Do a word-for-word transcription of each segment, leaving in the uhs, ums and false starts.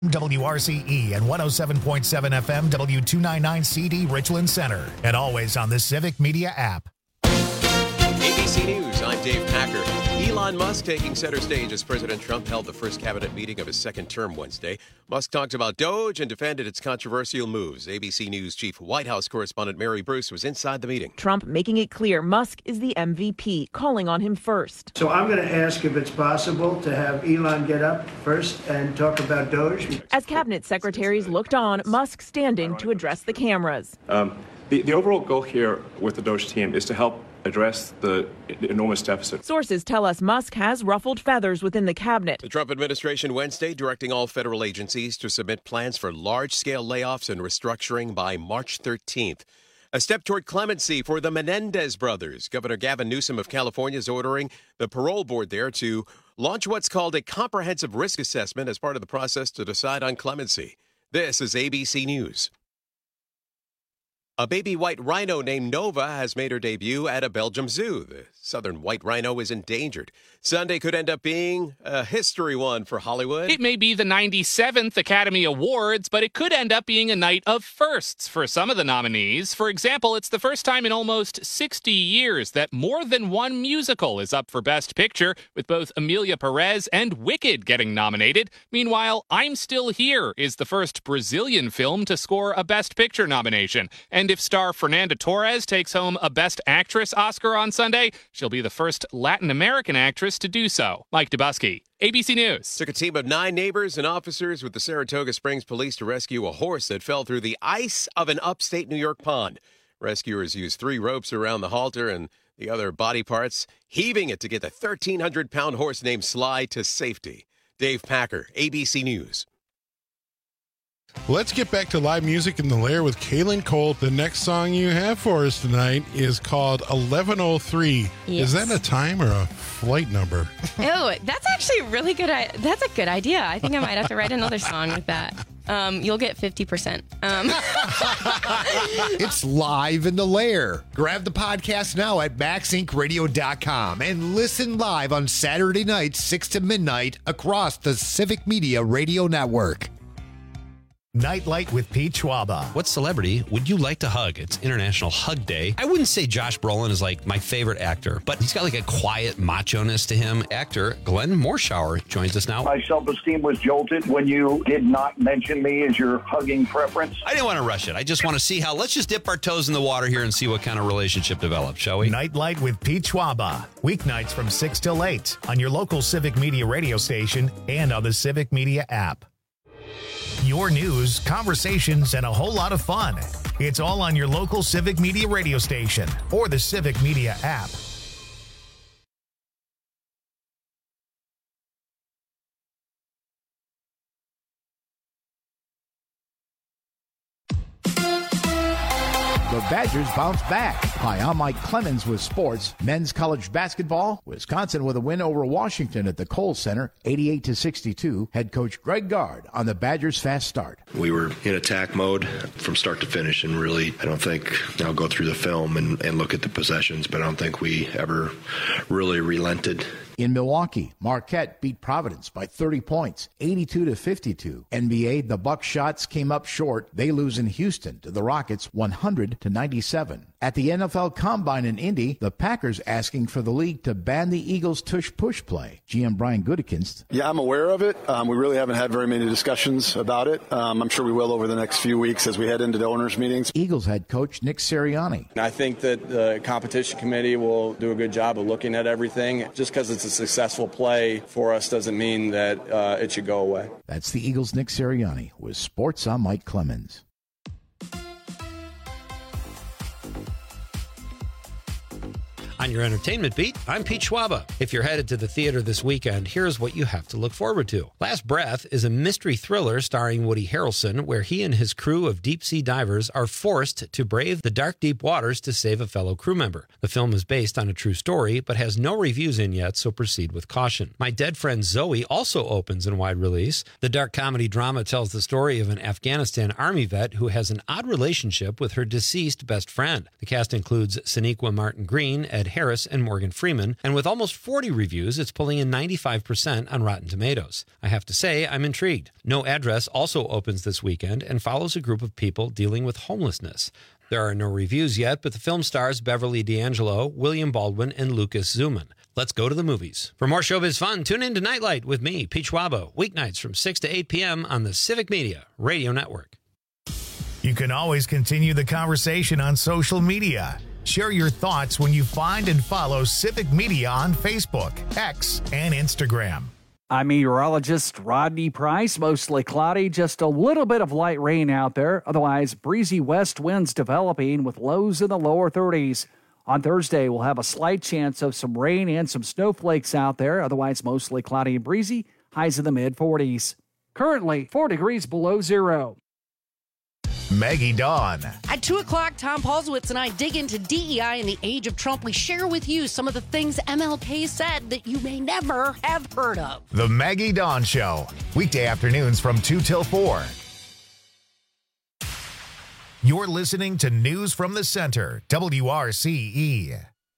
W R C E and one oh seven point seven F M W two ninety-nine C D Richland Center. And always on the Civic Media app. A B C News, I'm Dave Packer. Elon Musk taking center stage as President Trump held the first cabinet meeting of his second term Wednesday. Musk talked about Doge and defended its controversial moves. A B C News chief White House correspondent Mary Bruce was inside the meeting. Trump making it clear Musk is the M V P, calling on him first. So I'm going to ask if it's possible to have Elon get up first and talk about Doge. As cabinet secretaries looked on, Musk standing to address the cameras. Um, the, the overall goal here with the Doge team is to help address the enormous deficit. Sources tell us Musk has ruffled feathers within the cabinet. The Trump administration Wednesday directing all federal agencies to submit plans for large-scale layoffs and restructuring by March thirteenth. A step toward clemency for the Menendez brothers. Governor Gavin Newsom of California is ordering the parole board there to launch what's called a comprehensive risk assessment as part of the process to decide on clemency. This is A B C News. A baby white rhino named Nova has made her debut at a Belgium zoo. The southern white rhino is endangered. Sunday could end up being a history one for Hollywood. It may be the ninety-seventh Academy Awards, but it could end up being a night of firsts for some of the nominees. For example, it's the first time in almost sixty years that more than one musical is up for Best Picture, with both Emilia Perez and Wicked getting nominated. Meanwhile, I'm Still Here is the first Brazilian film to score a Best Picture nomination. And if star Fernanda Torres takes home a Best Actress Oscar on Sunday, she'll be the first Latin American actress to do so. Mike Dubusky, A B C News. Took a team of nine neighbors and officers with the Saratoga Springs Police to rescue a horse that fell through the ice of an upstate New York pond. Rescuers used three ropes around the halter and the other body parts, heaving it to get the thirteen hundred pound horse named Sly to safety. Dave Packer, A B C News. Let's get back to live music in the Lair with Kaylin Cole. The next song you have for us tonight is called eleven oh three. Yes. Is that a time or a flight number? Oh, that's actually really good. That's a good idea. I think I might have to write another song with that. Um, you'll get fifty percent. Um. It's live in the Lair. Grab the podcast now at max inc radio dot com and listen live on Saturday nights, six to midnight, across the Civic Media Radio Network. Nightlight with Pete Schwaba. What celebrity would you like to hug? It's International Hug Day. I wouldn't say Josh Brolin is like my favorite actor, but he's got like a quiet macho-ness to him. Actor Glenn Morshower joins us now. My self-esteem was jolted when you did not mention me as your hugging preference. I didn't want to rush it. I just want to see how, let's just dip our toes in the water here and see what kind of relationship develops, shall we? Nightlight with Pete Schwaba. Weeknights from six till eight on your local Civic Media radio station and on the Civic Media app. Your news, conversations, and a whole lot of fun. It's all on your local Civic Media radio station or the Civic Media app. The Badgers bounce back. Hi, I'm Mike Clemens with sports. Men's college basketball. Wisconsin with a win over Washington at the Kohl Center, eighty-eight to sixty-two. Head coach Greg Gard on the Badgers' fast start. We were in attack mode from start to finish, and really, I don't think, I'll go through the film and, and look at the possessions, but I don't think we ever really relented. In Milwaukee, Marquette beat Providence by thirty points, eighty-two to fifty-two. N B A, the Buckshot came up short. They lose in Houston to the Rockets, one hundred to ninety-seven. At the N F L Combine in Indy, the Packers asking for the league to ban the Eagles' tush-push play. G M Brian Gutekunst. Yeah, I'm aware of it. Um, we really haven't had very many discussions about it. Um, I'm sure we will over the next few weeks as we head into the owners' meetings. Eagles head coach Nick Sirianni. I think that the competition committee will do a good job of looking at everything. Just because it's a successful play for us doesn't mean that uh, it should go away. That's the Eagles' Nick Sirianni with Sports on Mike Clemens. On your entertainment beat, I'm Pete Schwaba. If you're headed to the theater this weekend, here's what you have to look forward to. Last Breath is a mystery thriller starring Woody Harrelson, where he and his crew of deep-sea divers are forced to brave the dark, deep waters to save a fellow crew member. The film is based on a true story, but has no reviews in yet, so proceed with caution. My Dead Friend Zoe also opens in wide release. The dark comedy drama tells the story of an Afghanistan Army vet who has an odd relationship with her deceased best friend. The cast includes Sonequa Martin Green, Ed Harris and Morgan Freeman, and with almost forty reviews, it's pulling in ninety-five percent on Rotten Tomatoes. I have to say, I'm intrigued. No Address also opens this weekend and follows a group of people dealing with homelessness. There are no reviews yet, but the film stars Beverly D'Angelo, William Baldwin, and Lucas Zuman. Let's go to the movies. For more showbiz fun, tune in to Nightlight with me, Pete Schwabo, weeknights from six to eight p.m. on the Civic Media Radio Network. You can always continue the conversation on social media. Share your thoughts when you find and follow Civic Media on Facebook, X, and Instagram. I'm meteorologist Rodney Price. Mostly cloudy, just a little bit of light rain out there. Otherwise, breezy west winds developing with lows in the lower thirties. On Thursday, we'll have a slight chance of some rain and some snowflakes out there. Otherwise, mostly cloudy and breezy, highs in the mid-forties. Currently, four degrees below zero. Maggie Dawn. At two o'clock, Tom Paulswitz and I dig into D E I in the age of Trump. We share with you some of the things M L K said that you may never have heard of. The Maggie Dawn Show. Weekday afternoons from two till four. You're listening to News from the Center, W R C E.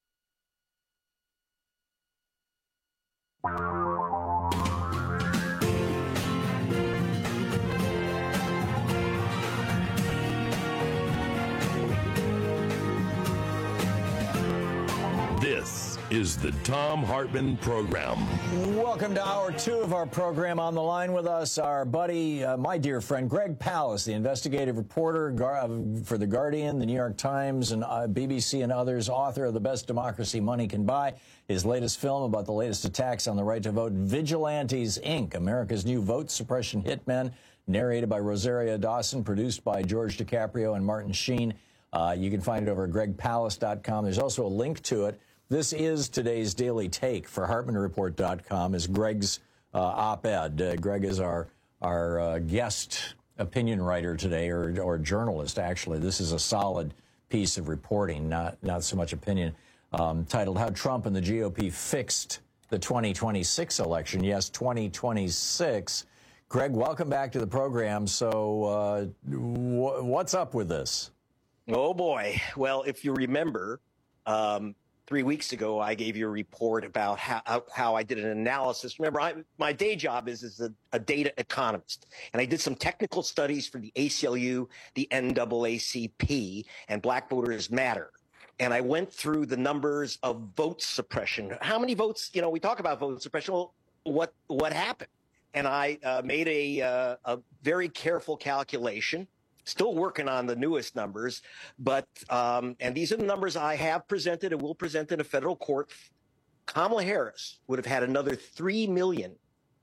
This is the Thom Hartmann Program. Welcome to hour two of our program. On the line with us, our buddy, uh, my dear friend, Greg Palast, the investigative reporter gar- for The Guardian, The New York Times, and uh, B B C and others, author of The Best Democracy Money Can Buy. His latest film about the latest attacks on the right to vote, Vigilantes, Incorporated, America's new vote suppression hitmen, narrated by Rosaria Dawson, produced by George DiCaprio and Martin Sheen. Uh, you can find it over at greg palast dot com. There's also a link to it. This is today's daily take for Hartmann Report dot com, is Greg's uh, op-ed. Uh, Greg is our our uh, guest opinion writer today, or, or journalist, actually. This is a solid piece of reporting, not, not so much opinion, um, titled How Trump and the G O P Fixed the twenty twenty-six Election. Yes, twenty twenty-six. Greg, welcome back to the program. So uh, w- what's up with this? Oh, boy. Well, if you remember, um, three weeks ago, I gave you a report about how how I did an analysis. Remember, I, my day job is as a, a data economist, and I did some technical studies for the A C L U, the N double A C P, and Black Voters Matter. And I went through the numbers of vote suppression. How many votes, you know, we talk about vote suppression. Well, what, what happened? And I uh, made a, uh, a very careful calculation. Still working on the newest numbers, but, um, and these are the numbers I have presented and will present in a federal court. Kamala Harris would have had another three million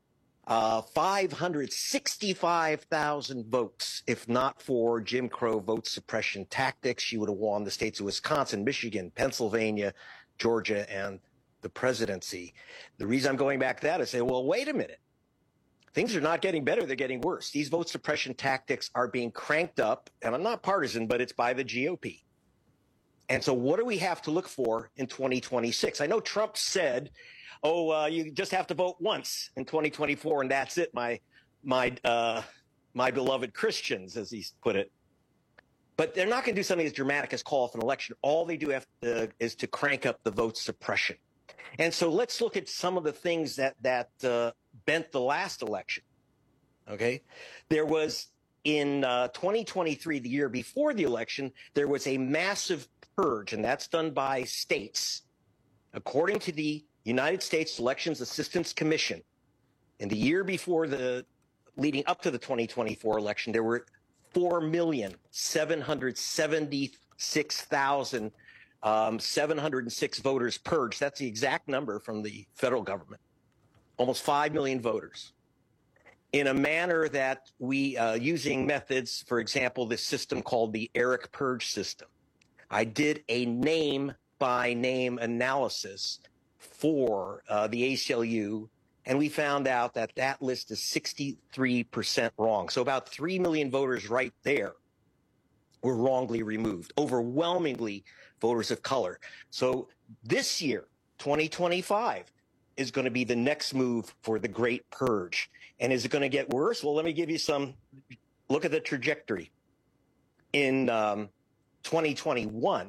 five hundred sixty-five thousand votes if not for Jim Crow vote suppression tactics. She would have won the states of Wisconsin, Michigan, Pennsylvania, Georgia, and the presidency. The reason I'm going back to that is say, well, wait a minute. Things are not getting better. They're getting worse. These vote suppression tactics are being cranked up, and I'm not partisan, but it's by the G O P. And so what do we have to look for in twenty twenty-six? I know Trump said, oh, uh, you just have to vote once in twenty twenty-four, and that's it, my my uh, my beloved Christians, as he put it. But they're not going to do something as dramatic as call off an election. All they do have to, is to crank up the vote suppression. And so let's look at some of the things that that uh, bent the last election. Okay, there was in uh, twenty twenty-three, the year before the election, there was a massive purge, and that's done by states. According to the United States Elections Assistance Commission, in the year before the leading up to the twenty twenty-four election, there were four million seven hundred seventy-six thousand Um, seven hundred six voters purged. That's the exact number from the federal government. Almost five million voters. In a manner that we, uh, using methods, for example, this system called the ERIC purge system. I did a name-by-name analysis for uh, the A C L U, and we found out that that list is sixty-three percent wrong. So about three million voters right there were wrongly removed, overwhelmingly voters of color. So this year, twenty twenty-five, is going to be the next move for the Great Purge. And is it going to get worse? Well, let me give you some, look at the trajectory. In um, twenty twenty-one,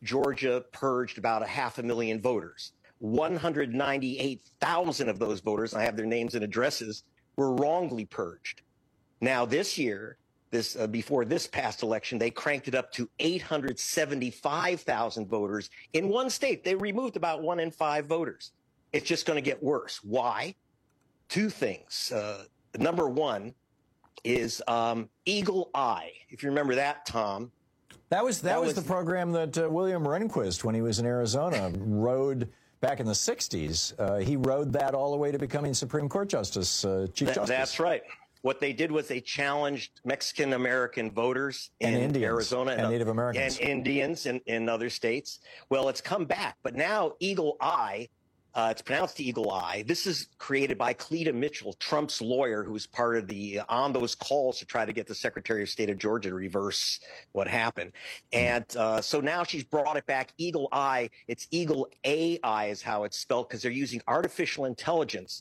Georgia purged about a half a million voters. one hundred ninety-eight thousand of those voters, and I have their names and addresses, were wrongly purged. Now this year, this uh, before this past election, they cranked it up to eight hundred seventy-five thousand voters in one state. They removed about one in five voters. It's just going to get worse. Why? Two things. Uh, number one is um, Eagle Eye. If you remember that, Tom. That was that, that was, was the program that uh, William Rehnquist, when he was in Arizona, rode back in the sixties. Uh, he rode that all the way to becoming Supreme Court Justice, uh, Chief Th- Justice. That's right. What they did was they challenged Mexican-American voters and in Indians, Arizona and Native Americans. And Indians in, in other states. Well, it's come back. But now Eagle Eye, uh, it's pronounced Eagle Eye. This is created by Cleta Mitchell, Trump's lawyer, who was part of the, uh, on those calls to try to get the Secretary of State of Georgia to reverse what happened. And uh, so now she's brought it back, Eagle Eye. It's Eagle A I is how it's spelled, because they're using artificial intelligence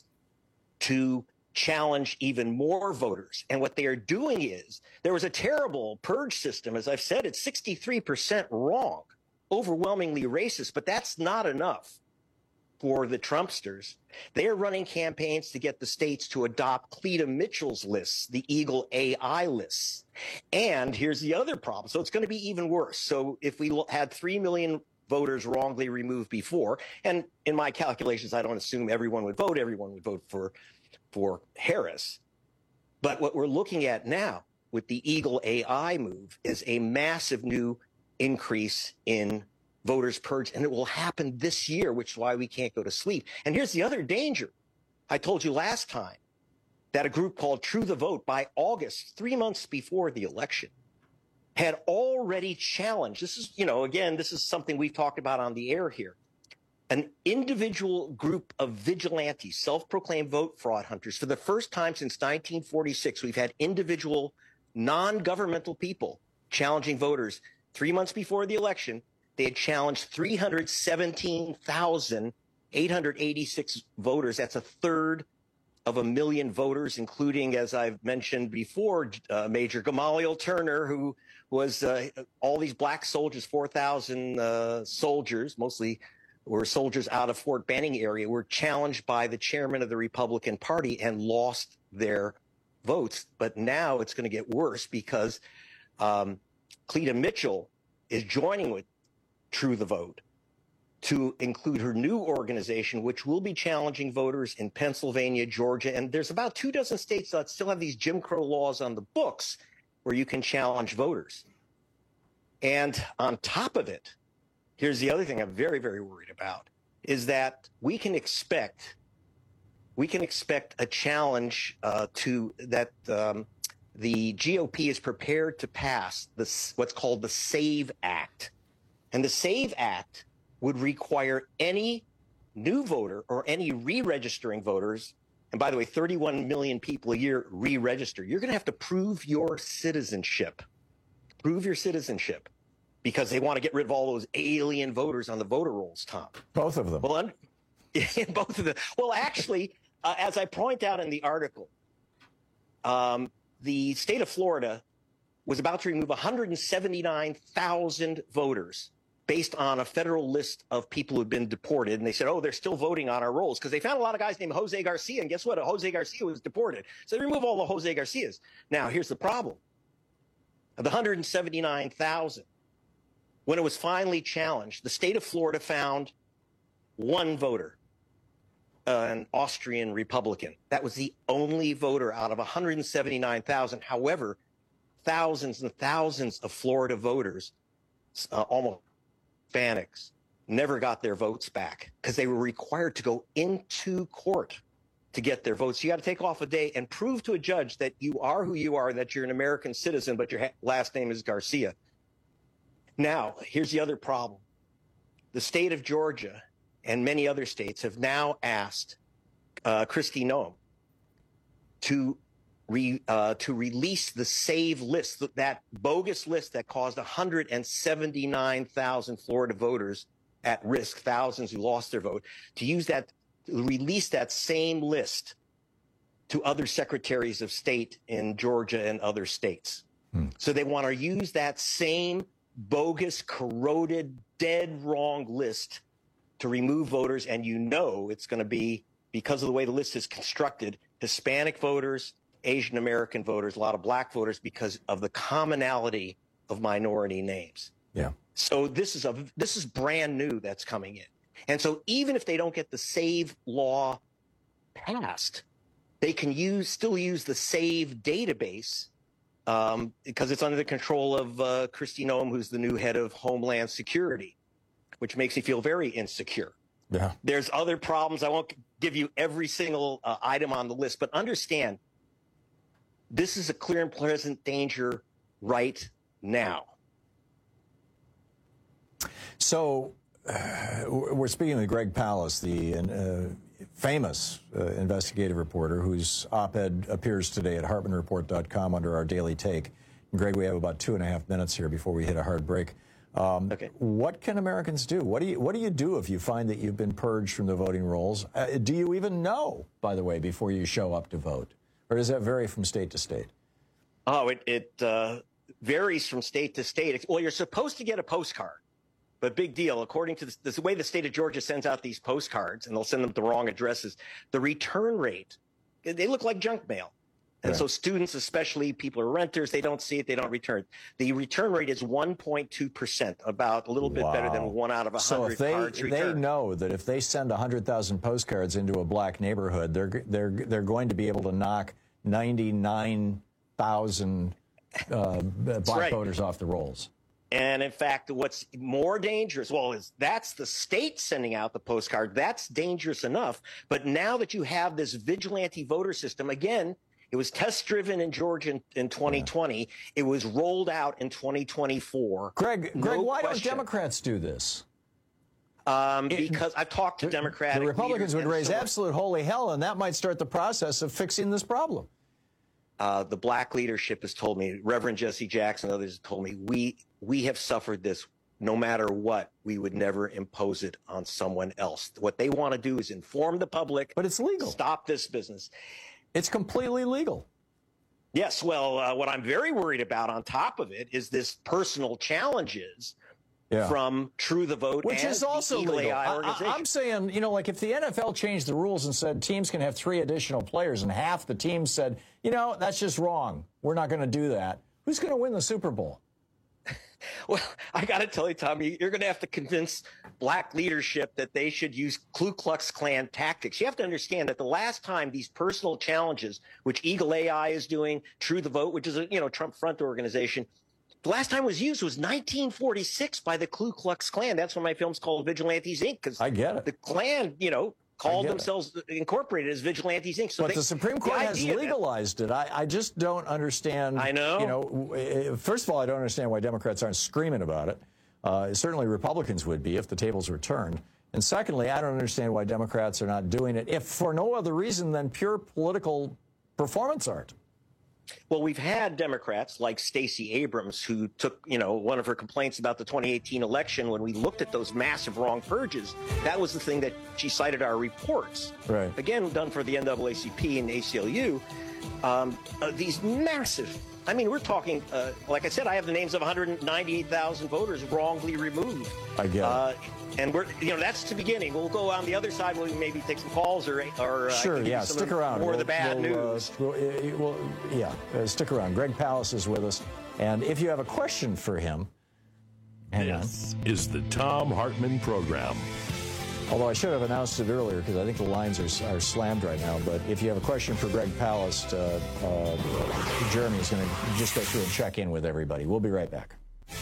to challenge even more voters. And what they are doing is, there was a terrible purge system. As I've said, it's sixty-three percent wrong, overwhelmingly racist, but that's not enough for the Trumpsters. They are running campaigns to get the states to adopt Cleta Mitchell's lists, the Eagle A I lists. And here's the other problem. So it's going to be even worse. So if we had three million voters wrongly removed before, and in my calculations, I don't assume everyone would vote. Everyone would vote for for Harris. But what we're looking at now with the Eagle A I move is a massive new increase in voters purged, and it will happen this year, which is why we can't go to sleep. And here's the other danger. I told you last time that a group called True the Vote, by August, three months before the election, had already challenged, this is, you know, again, this is something we've talked about on the air here, an individual group of vigilantes, self-proclaimed vote fraud hunters. For the first time since nineteen forty-six, we've had individual non-governmental people challenging voters. Three months before the election, they had challenged three hundred seventeen thousand eight hundred eighty-six voters. That's a third of a million voters, including, as I've mentioned before, uh, Major Gamaliel Turner, who was uh, all these black soldiers, four thousand uh, soldiers, mostly were soldiers out of Fort Benning area, were challenged by the chairman of the Republican Party and lost their votes. But now it's going to get worse, because um, Cleta Mitchell is joining with True the Vote to include her new organization, which will be challenging voters in Pennsylvania, Georgia. And there's about two dozen states that still have these Jim Crow laws on the books where you can challenge voters. And on top of it, here's the other thing I'm very, very worried about, is that we can expect we can expect a challenge uh, to that um, the G O P is prepared to pass this, what's called the SAVE Act. And the SAVE Act would require any new voter or any re-registering voters, and by the way, thirty-one million people a year re-register, you're going to have to prove your citizenship. Prove your citizenship. Because they want to get rid of all those alien voters on the voter rolls, Tom. Both of them. Well, un- both of them. Well, actually, uh, as I point out in the article, um, the state of Florida was about to remove one hundred seventy-nine thousand voters based on a federal list of people who've been deported. And they said, oh, they're still voting on our rolls, because they found a lot of guys named Jose Garcia. And guess what? Jose Garcia was deported. So they remove all the Jose Garcias. Now, here's the problem. Of the one hundred seventy-nine thousand, when it was finally challenged, the state of Florida found one voter, uh, an Austrian Republican. That was the only voter out of one hundred seventy-nine thousand. However, thousands and thousands of Florida voters, uh, almost Hispanics, never got their votes back because they were required to go into court to get their votes. So you got to take off a day and prove to a judge that you are who you are, that you're an American citizen, but your ha- last name is Garcia. Now, here's the other problem. The state of Georgia and many other states have now asked uh, Kristi Noem to re, uh, to release the SAVE list, that bogus list that caused one hundred seventy-nine thousand Florida voters at risk, thousands who lost their vote, to use that, to release that same list to other secretaries of state in Georgia and other states. Hmm. So they want to use that same bogus, corroded dead wrong list to remove voters, and you know it's going to be, because of the way the list is constructed, Hispanic voters, Asian American voters, a lot of black voters, because of the commonality of minority names. Yeah. So this is a this is brand new that's coming in. And so even if they don't get the SAVE law passed, they can use still use the SAVE database um, because it's under the control of uh, Kristi Noem, who's the new head of Homeland Security, which makes me feel very insecure. Yeah. There's other problems. I won't give you every single uh, item on the list, but understand this is a clear and present danger right now. So uh, we're speaking with Greg Palast, the uh, famous uh, investigative reporter whose op-ed appears today at Hartman Report dot com under our daily take. And Greg, we have about two and a half minutes here before we hit a hard break. Um, okay. What can Americans do? What do you What do you do if you find that you've been purged from the voting rolls? Uh, do you even know, by the way, before you show up to vote, or does that vary from state to state? Oh, it it uh, varies from state to state. Well, you're supposed to get a postcard. But big deal, according to the, the way the state of Georgia sends out these postcards, and they'll send them to the wrong addresses, the return rate, they look like junk mail. And right. So students, especially people who are renters, they don't see it, they don't return. The return rate is one point two percent, about a little bit wow. better than one out of one hundred so if they, cards returned. They know that if they send one hundred thousand postcards into a black neighborhood, they're, they're, they're going to be able to knock ninety-nine thousand uh, black right. voters off the rolls. And in fact, what's more dangerous, well, is that's the state sending out the postcard. That's dangerous enough. But now that you have this vigilante voter system, again, it was test driven in Georgia in, in twenty twenty. Yeah. It was rolled out in twenty twenty-four. Greg, no Greg, why question. don't Democrats do this? Um, because I've talked to Democratic The Republicans would raise so absolute holy hell, and that might start the process of fixing this problem. Uh, the black leadership has told me, Reverend Jesse Jackson and others have told me, we we have suffered this no matter what. We would never impose it on someone else. What they want to do is inform the public. But it's legal. Stop this business. It's completely legal. Yes. Well, uh, what I'm very worried about on top of it is this personal challenges yeah. from True the Vote, which and is also the legal. I, organization. I, I'm saying, you know, like if the N F L changed the rules and said teams can have three additional players, and half the teams said, you know, that's just wrong, we're not going to do that, who's going to win the Super Bowl? Well, I got to tell you, Tommy, you're going to have to convince black leadership that they should use Ku Klux Klan tactics. You have to understand that the last time these personal challenges, which Eagle A I is doing, True the Vote, which is a you know Trump front organization, the last time it was used was nineteen forty-six by the Ku Klux Klan. That's when my film's called Vigilantes, Incorporated. Because I get it. The Klan, you know, called themselves it. incorporated as Vigilantes, Incorporated. So but they, the Supreme Court the has legalized that, it. I, I just don't understand. I know. You know, first of all, I don't understand why Democrats aren't screaming about it. Uh, certainly Republicans would be if the tables were turned. And secondly, I don't understand why Democrats are not doing it, if for no other reason than pure political performance art. Well, we've had Democrats like Stacey Abrams, who took, you know, one of her complaints about the twenty eighteen election when we looked at those massive wrong purges. That was the thing that she cited our reports. Right. Again, done for the N double A C P and A C L U. Um, uh, these massive, I mean, we're talking, uh, like I said, I have the names of one hundred ninety-eight thousand voters wrongly removed. I get uh, it. And we're, you know, that's the beginning. We'll go on the other side. We'll maybe take some calls or, or sure, uh, yeah, stick around. More we'll, of the bad we'll, news. Uh, we'll, we'll, yeah, uh, stick around. Greg Palast is with us, and if you have a question for him, hang this on. is the Thom Hartmann Program. Although I should have announced it earlier because I think the lines are, are slammed right now. But if you have a question for Greg Palast, uh, uh, Jeremy is going to just go through and check in with everybody. We'll be right back.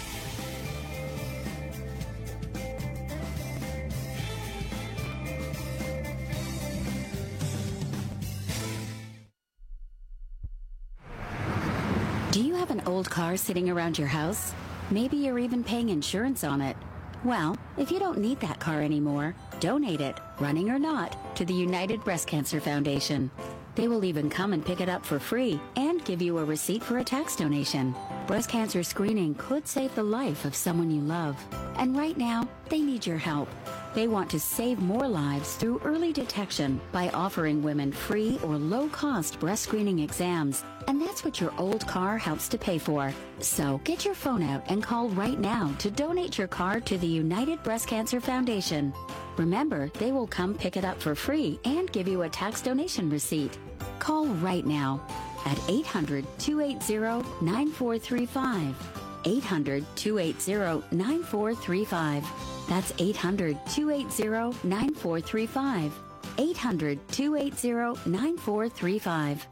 Do you have an old car sitting around your house? Maybe you're even paying insurance on it. Well, if you don't need that car anymore, donate it, running or not, to the United Breast Cancer Foundation. They will even come and pick it up for free and give you a receipt for a tax donation. Breast cancer screening could save the life of someone you love. And right now, they need your help. They want to save more lives through early detection by offering women free or low-cost breast screening exams. And that's what your old car helps to pay for. So get your phone out and call right now to donate your car to the United Breast Cancer Foundation. Remember, they will come pick it up for free and give you a tax donation receipt. Call right now at eight hundred, two eight zero, nine four three five. eight hundred, two eight zero, nine four three five. That's eight hundred, two eight zero, nine four three five. eight hundred, two eight zero, nine four three five.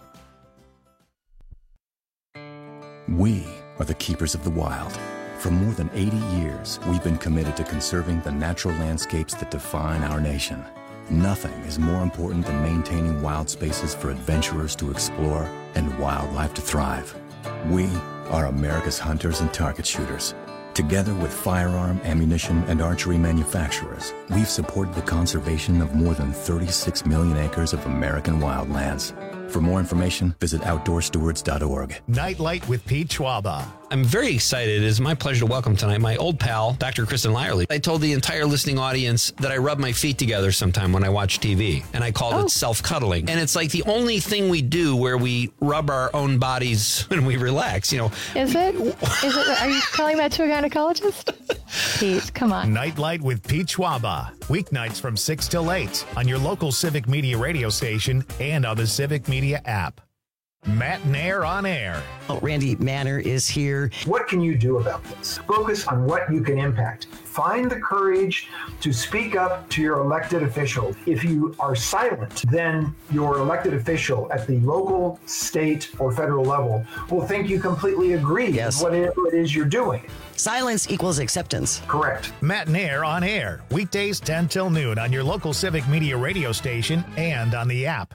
We are the keepers of the wild. For more than eighty years, we've been committed to conserving the natural landscapes that define our nation. Nothing is more important than maintaining wild spaces for adventurers to explore and wildlife to thrive. We are America's hunters and target shooters. Together with firearm, ammunition, and archery manufacturers, we've supported the conservation of more than thirty-six million acres of American wildlands. For more information, visit outdoor stewards dot org. Nightlight with Pete Schwaba. I'm very excited. It is my pleasure to welcome tonight my old pal, Doctor Kristen Lyerly. I told the entire listening audience that I rub my feet together sometime when I watch T V, and I called oh. it self-cuddling. And it's like the only thing we do where we rub our own bodies when we relax, you know. Is it? Is it? Are you calling that to a gynecologist? Pete, come on. Nightlight with Pete Schwaba. Weeknights from six till eight on your local Civic Media radio station and on the Civic Media app. Matt Nair on air. Oh, Randy Manner is here. What can you do about this? Focus on what you can impact. Find the courage to speak up to your elected official. If you are silent, then your elected official at the local, state, or federal level will think you completely agree yes. with whatever it is you're doing. Silence equals acceptance. Correct. Matt Nair on air. Weekdays ten till noon on your local Civic Media radio station and on the app.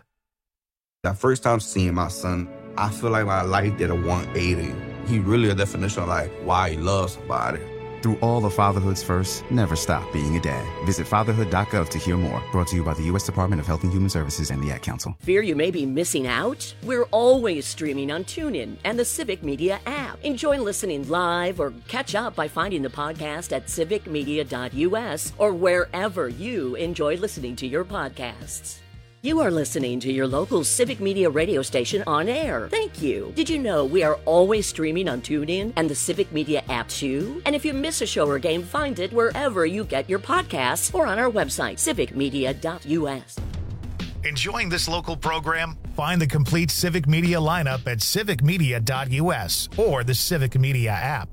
The first time seeing my son, I feel like my life did a one eighty. He really a definition of like why he loves somebody. Through all of fatherhood's first, never stop being a dad. Visit fatherhood dot gov to hear more. Brought to you by the U S Department of Health and Human Services and the Ad Council. Fear you may be missing out? We're always streaming on TuneIn and the Civic Media app. Enjoy listening live or catch up by finding the podcast at civic media dot u s or wherever you enjoy listening to your podcasts. You are listening to your local Civic Media radio station on air. Thank you. Did you know we are always streaming on TuneIn and the Civic Media app too? And if you miss a show or game, find it wherever you get your podcasts or on our website, civic media dot u s. Enjoying this local program? Find the complete Civic Media lineup at civic media dot u s or the Civic Media app.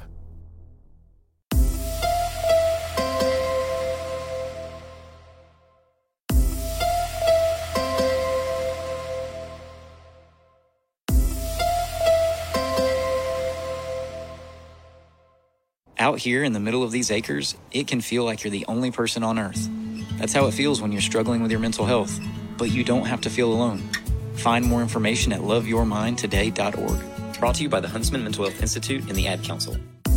Out here in the middle of these acres, it can feel like you're the only person on Earth. That's how it feels when you're struggling with your mental health. But you don't have to feel alone. Find more information at love your mind today dot org. Brought to you by the Huntsman Mental Health Institute and the Ad Council.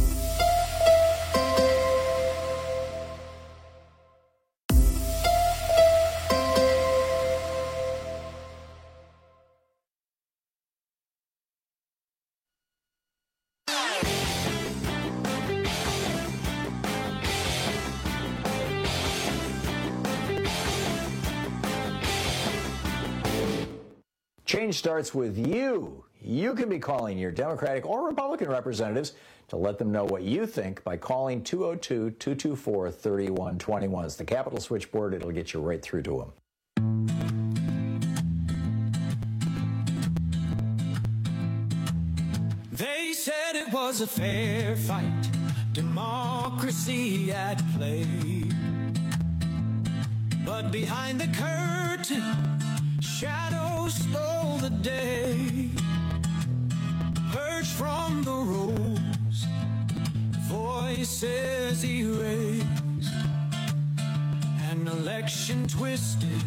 Change starts with you. You can be calling your Democratic or Republican representatives to let them know what you think by calling two oh two, two two four, three one two one. It's the Capitol switchboard. It'll get you right through to them. They said it was a fair fight, democracy at play. But behind the curtain, shadows stole the day. Purged from the rolls, voices erased. An election twisted,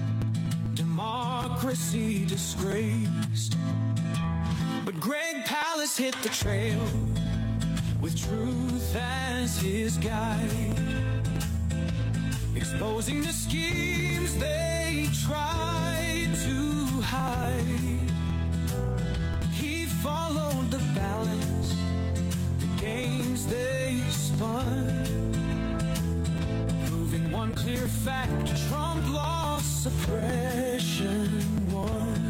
democracy disgraced. But Greg Palast hit the trail with truth as his guide, exposing the schemes they tried to hide. He followed the balance, the games they spun, proving one clear suppression won.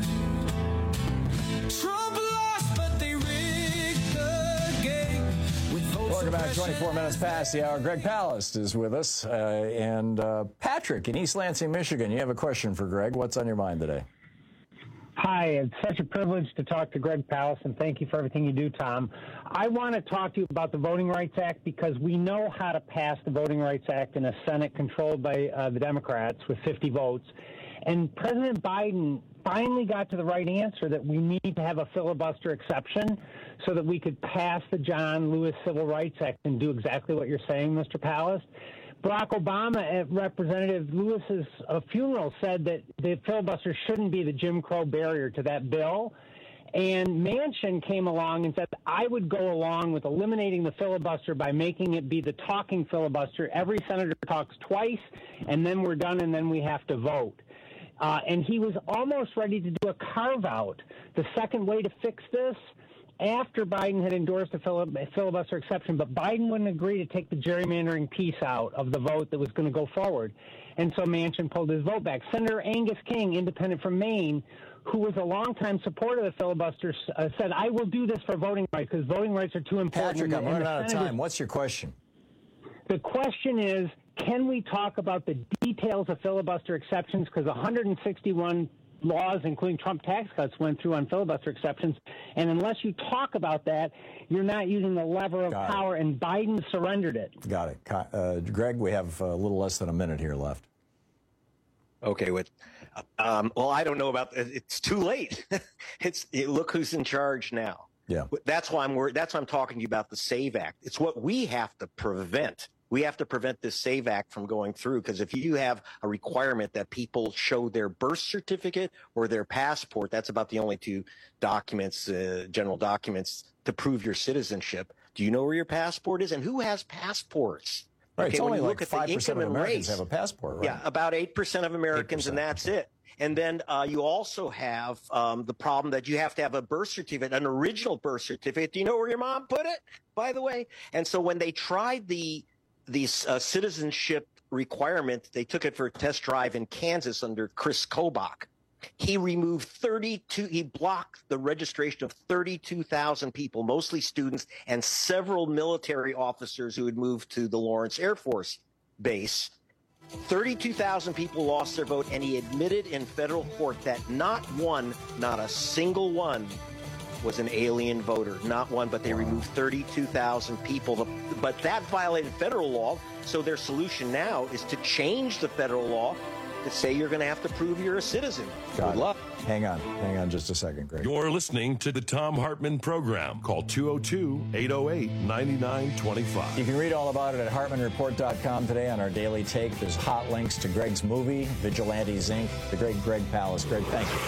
Trump lost, but they rigged the game. Welcome back. twenty-four minutes past the hour. Greg Palast is with us. Uh, and uh, Patrick in East Lansing, Michigan. You have a question for Greg. What's on your mind today? Hi, it's such a privilege to talk to Greg Palast, and thank you for everything you do, Tom. I want to talk to you about the Voting Rights Act because we know how to pass the Voting Rights Act in a Senate controlled by uh, the Democrats with fifty votes. And President Biden finally got to the right answer that we need to have a filibuster exception so that we could pass the John Lewis Civil Rights Act and do exactly what you're saying, Mister Palast. Barack Obama at Representative Lewis's uh, funeral said that the filibuster shouldn't be the Jim Crow barrier to that bill. And Manchin came along and said, I would go along with eliminating the filibuster by making it be the talking filibuster. Every senator talks twice, and then we're done, and then we have to vote. Uh, and he was almost ready to do a carve-out. The second way to fix this, after Biden had endorsed a filibuster exception, but Biden wouldn't agree to take the gerrymandering piece out of the vote that was going to go forward. And so Manchin pulled his vote back. Senator Angus King, independent from Maine, who was a longtime supporter of the filibuster, uh, said, I will do this for voting rights because voting rights are too important. Patrick, I'm and running out of Senate time. What's your question? The question is, can we talk about the details of filibuster exceptions? Because one hundred sixty-one laws, including Trump tax cuts, went through on filibuster exceptions. And unless you talk about that, you're not using the lever of Got power, it. and Biden surrendered it. Got it. Uh, Greg, we have a little less than a minute here left. Okay, with um, well, I don't know about it's too late. It's it, look who's in charge now. Yeah, that's why I'm worried. That's why I'm talking to you about the SAVE Act. It's what we have to prevent. We have to prevent this SAVE Act from going through, because if you have a requirement that people show their birth certificate or their passport, that's about the only two documents, uh, general documents, to prove your citizenship. Do you know where your passport is? And who has passports? Right, Okay, it's when only you like look at five the percent income of and Americans race, have a passport, right? Yeah, about eight percent of Americans, and that's it. And then uh, you also have um, the problem that you have to have a birth certificate, an original birth certificate. Do you know where your mom put it, by the way? And so when they tried the the uh, citizenship requirement, they took it for a test drive in Kansas under Chris Kobach. He removed thirty-two, he blocked the registration of thirty-two thousand people, mostly students, and several military officers who had moved to the Lawrence Air Force Base. thirty-two thousand people lost their vote, and he admitted in federal court that not one, not a single one, was an alien voter. Not one, but they removed thirty-two thousand people. But that violated federal law, so their solution now is to change the federal law to say you're going to have to prove you're a citizen. Got Good it. luck. Hang on. Hang on just a second, Greg. You're listening to the Tom Hartman Program. Call two oh two, eight oh eight, nine nine two five. You can read all about it at Hartman Report dot com today on our Daily Take. There's hot links to Greg's movie, Vigilantes, Incorporated. The great Greg Palast. Greg, thank you.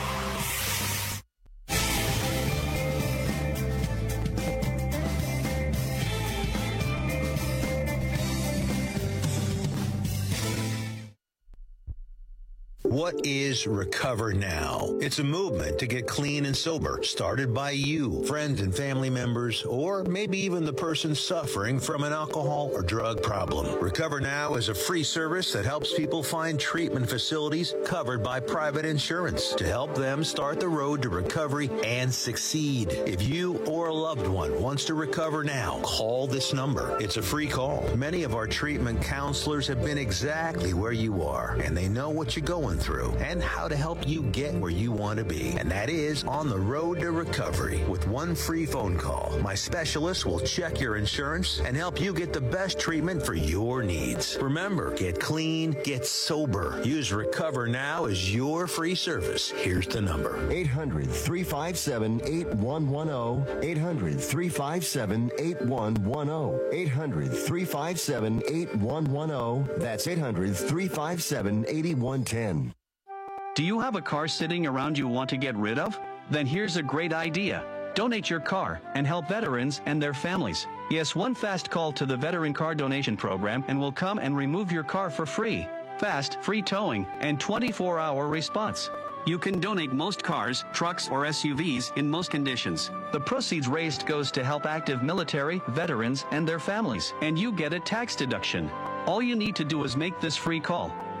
What is Recover Now? It's a movement to get clean and sober, started by you, friends and family members, or maybe even the person suffering from an alcohol or drug problem. Recover Now is a free service that helps people find treatment facilities covered by private insurance to help them start the road to recovery and succeed. If you or a loved one wants to recover now, call this number. It's a free call. Many of our treatment counselors have been exactly where you are, and they know what you're going through and how to help you get where you want to be. And that is on the road to recovery. With one free phone call, my specialist will check your insurance and help you get the best treatment for your needs. Remember, get clean, get sober. Use Recover Now as your free service. Here's the number. eight hundred, three five seven, eight one one zero. eight hundred, three five seven, eight one one zero. eight hundred, three five seven, eight one one zero. That's eight hundred, three five seven, eight one one zero. Do you have a car sitting around you want to get rid of? Then here's a great idea. Donate your car and help veterans and their families. Yes, one fast call to the Veteran Car Donation Program and we'll come and remove your car for free. Fast, free towing, and twenty-four hour response. You can donate most cars, trucks, or S U Vs in most conditions. The proceeds raised goes to help active military, veterans, and their families, and you get a tax deduction. All you need to do is make this free call.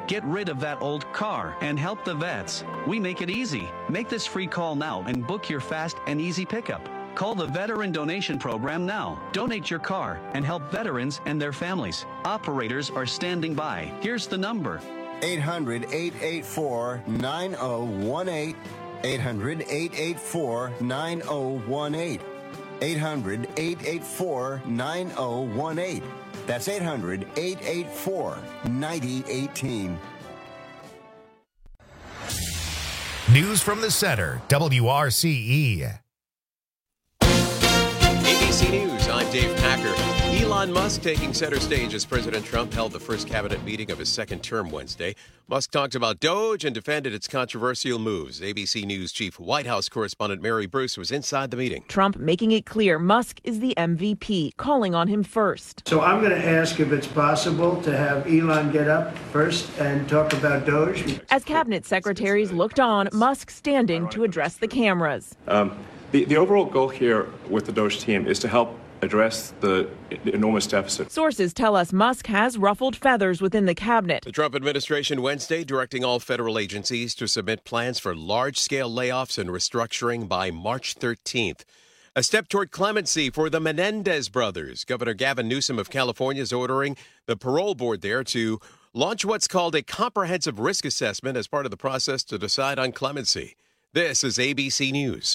Get rid of that old car and help the vets. We make it easy. Make this free call now and book your fast and easy pickup. Call the Veteran Donation Program now. Donate your car and help veterans and their families. Operators are standing by. Here's the number. eight hundred, eight eight four, nine oh one eight. eight hundred, eight eight four, nine oh one eight. eight hundred, eight eight four, nine oh one eight. That's eight hundred, eight eight four, nine oh one eight. News from the Center, W R C E. A B C News, I'm Dave Packer. Elon Musk taking center stage as President Trump held the first cabinet meeting of his second term Wednesday. Musk talked about Doge and defended its controversial moves. A B C News chief White House correspondent Mary Bruce was inside the meeting. Trump making it clear Musk is the M V P, calling on him first. So I'm going to ask if it's possible to have Elon get up first and talk about Doge. As cabinet secretaries looked on, Musk standing to address the cameras. Um, the, the overall goal here with the Doge team is to help address the enormous deficit. Sources tell us Musk has ruffled feathers within the cabinet. The Trump administration Wednesday directing all federal agencies to submit plans for large-scale layoffs and restructuring by March thirteenth. A step toward clemency for the Menendez brothers. Governor Gavin Newsom of California is ordering the parole board there to launch what's called a comprehensive risk assessment as part of the process to decide on clemency. This is A B C News.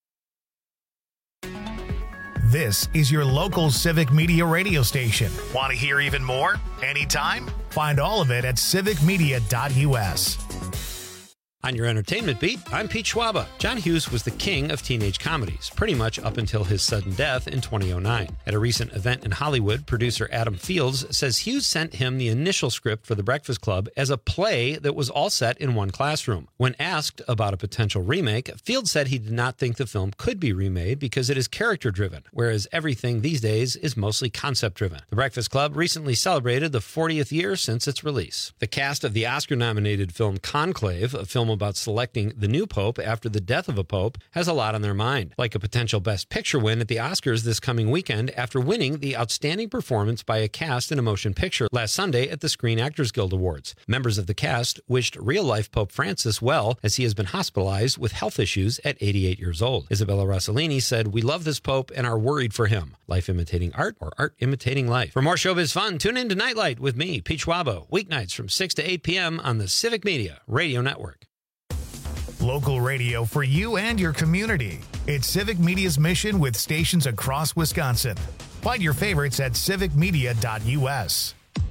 This is your local Civic Media radio station. Want to hear even more? Anytime? Find all of it at civic media dot u s. On your entertainment beat, I'm Pete Schwaba. John Hughes was the king of teenage comedies, pretty much up until his sudden death in two thousand nine. At a recent event in Hollywood, producer Adam Fields says Hughes sent him the initial script for The Breakfast Club as a play that was all set in one classroom. When asked about a potential remake, Fields said he did not think the film could be remade because it is character-driven, whereas everything these days is mostly concept-driven. The Breakfast Club recently celebrated the fortieth year since its release. The cast of the Oscar-nominated film Conclave, a film about selecting the new pope after the death of a pope, has a lot on their mind, like a potential Best Picture win at the Oscars this coming weekend after winning the Outstanding Performance by a Cast in a Motion Picture last Sunday at the Screen Actors Guild Awards. Members of the cast wished real-life Pope Francis well as he has been hospitalized with health issues at eighty-eight years old. Isabella Rossellini said, "We love this pope and are worried for him. Life imitating art or art imitating life." For more showbiz fun, tune in to Nightlight with me, Pete Schwabo, weeknights from six to eight p.m. on the Civic Media Radio Network. Local radio for you and your community. It's Civic Media's mission with stations across Wisconsin. Find your favorites at civic media dot u s.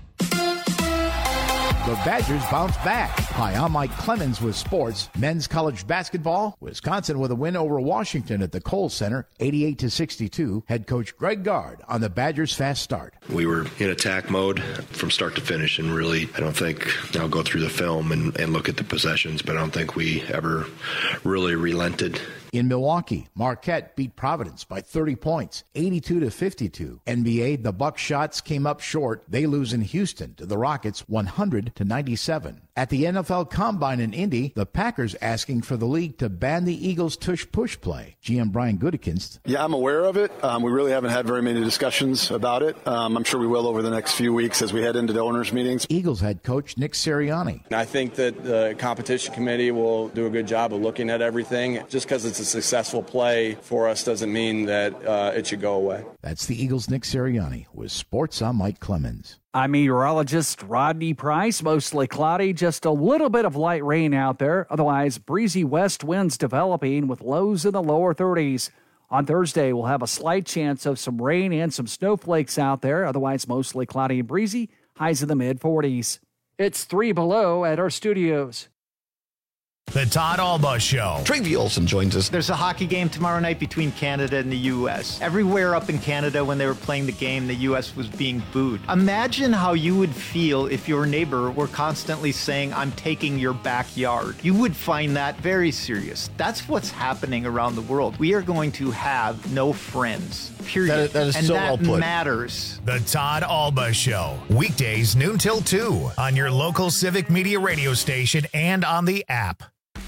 The Badgers bounce back. Hi, I'm Mike Clemens with sports. Men's college basketball. Wisconsin with a win over Washington at the Kohl Center, eighty-eight to sixty-two. Head coach Greg Gard on the Badgers' fast start. We were in attack mode from start to finish, and really, I don't think, I'll go through the film and, and look at the possessions, but I don't think we ever really relented. In Milwaukee, Marquette beat Providence by thirty points, eighty-two to fifty-two. N B A, the Buckshot came up short. They lose in Houston to the Rockets, one hundred to ninety-seven. At the N F L Combine in Indy, the Packers asking for the league to ban the Eagles' tush-push play. G M Brian Gutekunst. Yeah, I'm aware of it. Um, we really haven't had very many discussions about it. Um, I'm sure we will over the next few weeks as we head into the owners' meetings. Eagles head coach Nick Sirianni. I think that the competition committee will do a good job of looking at everything. Just because it's a successful play for us doesn't mean that uh, it should go away. That's the Eagles' Nick Sirianni with Sports. I'm Mike Clemens. I'm meteorologist Rodney Price. Mostly cloudy, just a little bit of light rain out there. Otherwise, breezy west winds developing with lows in the lower thirties. On Thursday, we'll have a slight chance of some rain and some snowflakes out there. Otherwise, mostly cloudy and breezy, highs in the mid-forties. It's three below at our studios. The Todd Alba Show. Travie Olson joins us. There's a hockey game tomorrow night between Canada and the U S. Everywhere up in Canada when they were playing the game, the U S was being booed. Imagine how you would feel if your neighbor were constantly saying, "I'm taking your backyard." You would find that very serious. That's what's happening around the world. We are going to have no friends, period. That, that is and so that well put. matters. The Todd Alba Show. Weekdays noon till two on your local Civic Media radio station and on the app.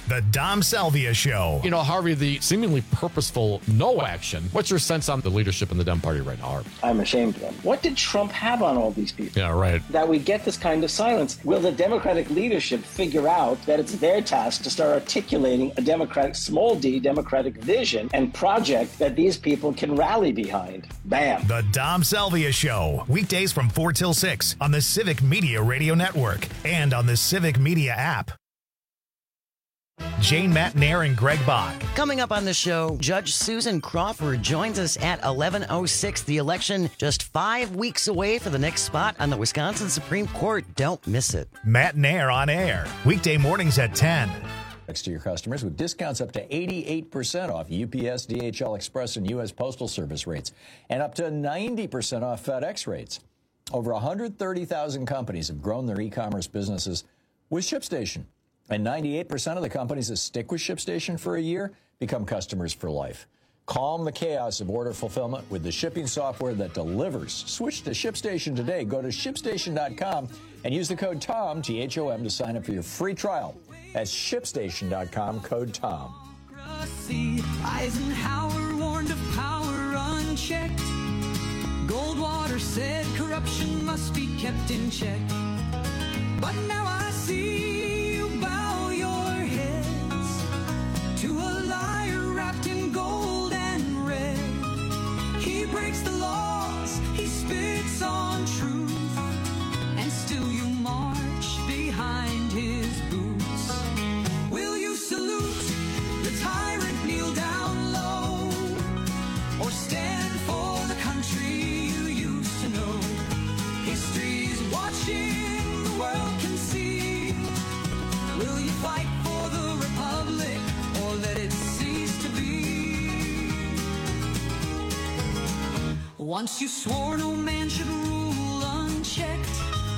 The Dom Salvia Show. You know, Harvey, the seemingly purposeful no action. What's your sense on the leadership in the Dem Party right now, Harvey? I'm ashamed of them. What did Trump have on all these people? Yeah, right. That we get this kind of silence. Will the Democratic leadership figure out that it's their task to start articulating a Democratic, small d, Democratic vision and project that these people can rally behind? Bam. The Dom Salvia Show. Weekdays from four till six on the Civic Media Radio Network and on the Civic Media app. Jane Matnair and Greg Bach. Coming up on the show, Judge Susan Crawford joins us at eleven oh six. The election just five weeks away for the next spot on the Wisconsin Supreme Court. Don't miss it. Matnair on air. Weekday mornings at ten. Next to your customers with discounts up to eighty-eight percent off U P S, D H L Express, and U S Postal Service rates, and up to ninety percent off FedEx rates. Over one hundred thirty thousand companies have grown their e-commerce businesses with ShipStation. And ninety-eight percent of the companies that stick with ShipStation for a year become customers for life. Calm the chaos of order fulfillment with the shipping software that delivers. Switch to ShipStation today. Go to ship station dot com and use the code TOM, T H O M, to sign up for your free trial. That's ship station dot com, code TOM. Eisenhower warned of power unchecked. Goldwater said corruption must be kept in check. But now I see you bow your heads to a liar wrapped in gold and red. He breaks the laws, he spits on truth, and still you march behind his boots. Will you salute the tyrant, kneel down low, or stand for the country you used to know? History's watching, the world can see. Will you fight for the republic or let it cease to be? Once you swore no man should rule unchecked.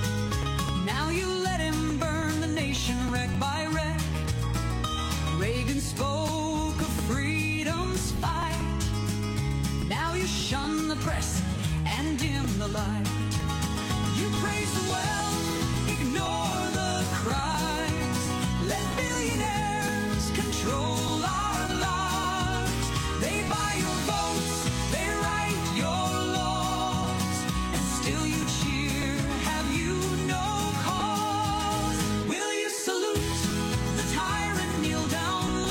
Now you let him burn the nation wreck by wreck. Reagan spoke of freedom's fight. Now you shun the press and dim the light. You praise the wealth, ignore the crimes. Let billionaires control our lives. They buy your votes, they write your laws, and still you cheer. Have you no cause? Will you salute the tyrant, kneel down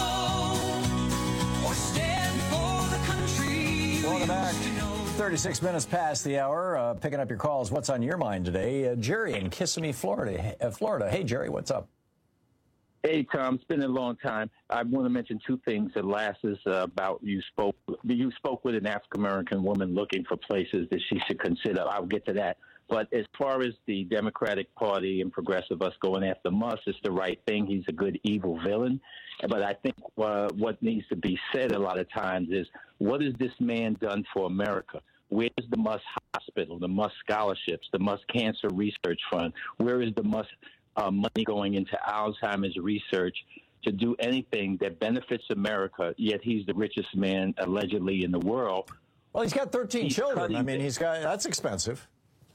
low, or stand for the country? Welcome back. thirty-six minutes past the hour. Uh, picking up your calls. What's on your mind today? Uh, Jerry in Kissimmee, Florida. Uh, Florida. Hey, Jerry, what's up? Hey, Tom. It's been a long time. I want to mention two things. The last is uh, about you spoke. You spoke with an African American woman looking for places that she should consider. I'll get to that. But as far as the Democratic Party and progressive us going after Musk, it's the right thing. He's a good evil villain. But I think uh, what needs to be said a lot of times is, what has this man done for America? Where's the Musk Hospital, the Musk Scholarships, the Musk Cancer Research Fund? Where is the Musk uh, money going into Alzheimer's research to do anything that benefits America, yet he's the richest man allegedly in the world? Well, he's got thirteen He's children. I mean, it. he's got that's expensive.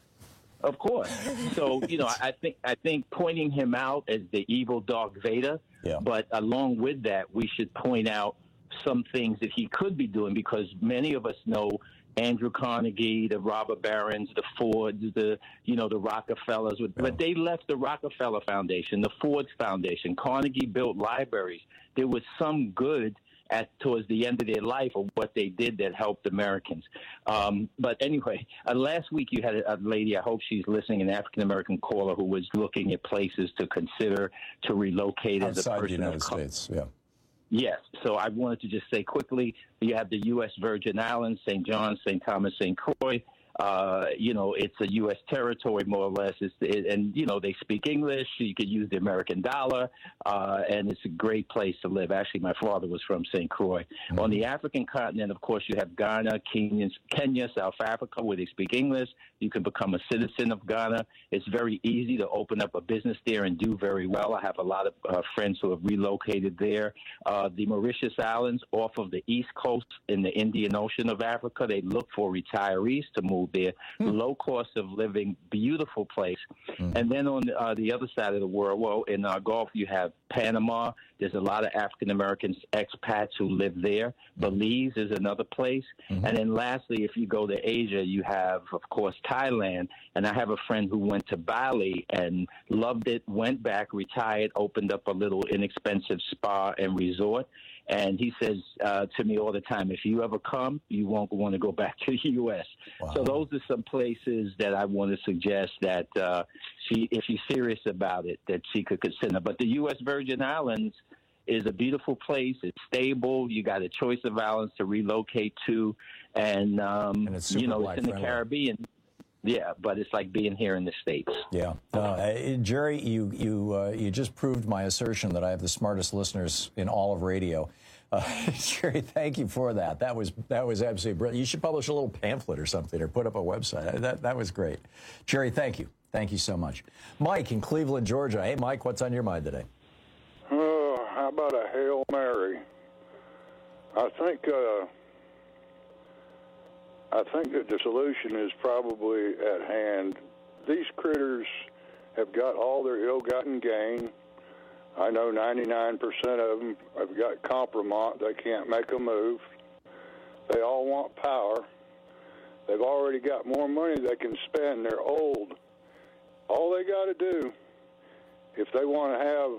Of course. So, you know, I think I think pointing him out as the evil Darth Vader, yeah. But along with that, we should point out some things that he could be doing, because many of us know Andrew Carnegie, the robber barons, the Fords, the, you know, the Rockefellers, yeah. But they left the Rockefeller Foundation, the Ford Foundation. Carnegie built libraries. There was some good at towards the end of their life of what they did that helped Americans. Um, but anyway, uh, last week you had a, a lady, I hope she's listening, an African-American caller who was looking at places to consider to relocate as a Outside person the United of color. States, yeah. Yes. So I wanted to just say quickly, you have the U S Virgin Islands, Saint John, Saint Thomas, Saint Croix. Uh, you know, it's a U S territory, more or less. It's, it, and, you know, they speak English. You could use the American dollar, uh, and it's a great place to live. Actually, my father was from Saint Croix. Mm-hmm. On the African continent, of course, you have Ghana, Kenya, Kenya, South Africa, where they speak English. You can become a citizen of Ghana. It's very easy to open up a business there and do very well. I have a lot of uh, friends who have relocated there. Uh, the Mauritius Islands off of the east coast in the Indian Ocean of Africa, they look for retirees to move there. Mm. Low cost of living, beautiful place. Mm. And then on uh, the other side of the world, well, in our Gulf, you have Panama, There's a lot of African Americans, expats who live there. Belize is another place. Mm-hmm. And then lastly, if you go to Asia, you have, of course, Thailand. And I have a friend who went to Bali and loved it, went back, retired, opened up a little inexpensive spa and resort. And he says uh, to me all the time, if you ever come, you won't want to go back to the U S Wow. So those are some places that I want to suggest that uh, she, if she's serious about it, that she could consider. But the U S Virgin Islands is a beautiful place. It's stable. You got a choice of islands to relocate to. And, um, and it's you know, it's in the friendly. Caribbean. Yeah, but it's like being here in the States. Yeah. Uh, Jerry, you you uh, you just proved my assertion that I have the smartest listeners in all of radio. Uh, Jerry, thank you for that. That was that was absolutely brilliant. You should publish a little pamphlet or something or put up a website. That that was great. Jerry, thank you. Thank you so much. Mike in Cleveland, Georgia. Hey, Mike, what's on your mind today? Oh, how about a Hail Mary? I think... Uh, I think that the solution is probably at hand. These critters have got all their ill-gotten gain. I know ninety-nine percent of them have got compromise. They can't make a move. They all want power. They've already got more money they can spend. They're old. All they got to do, if they want to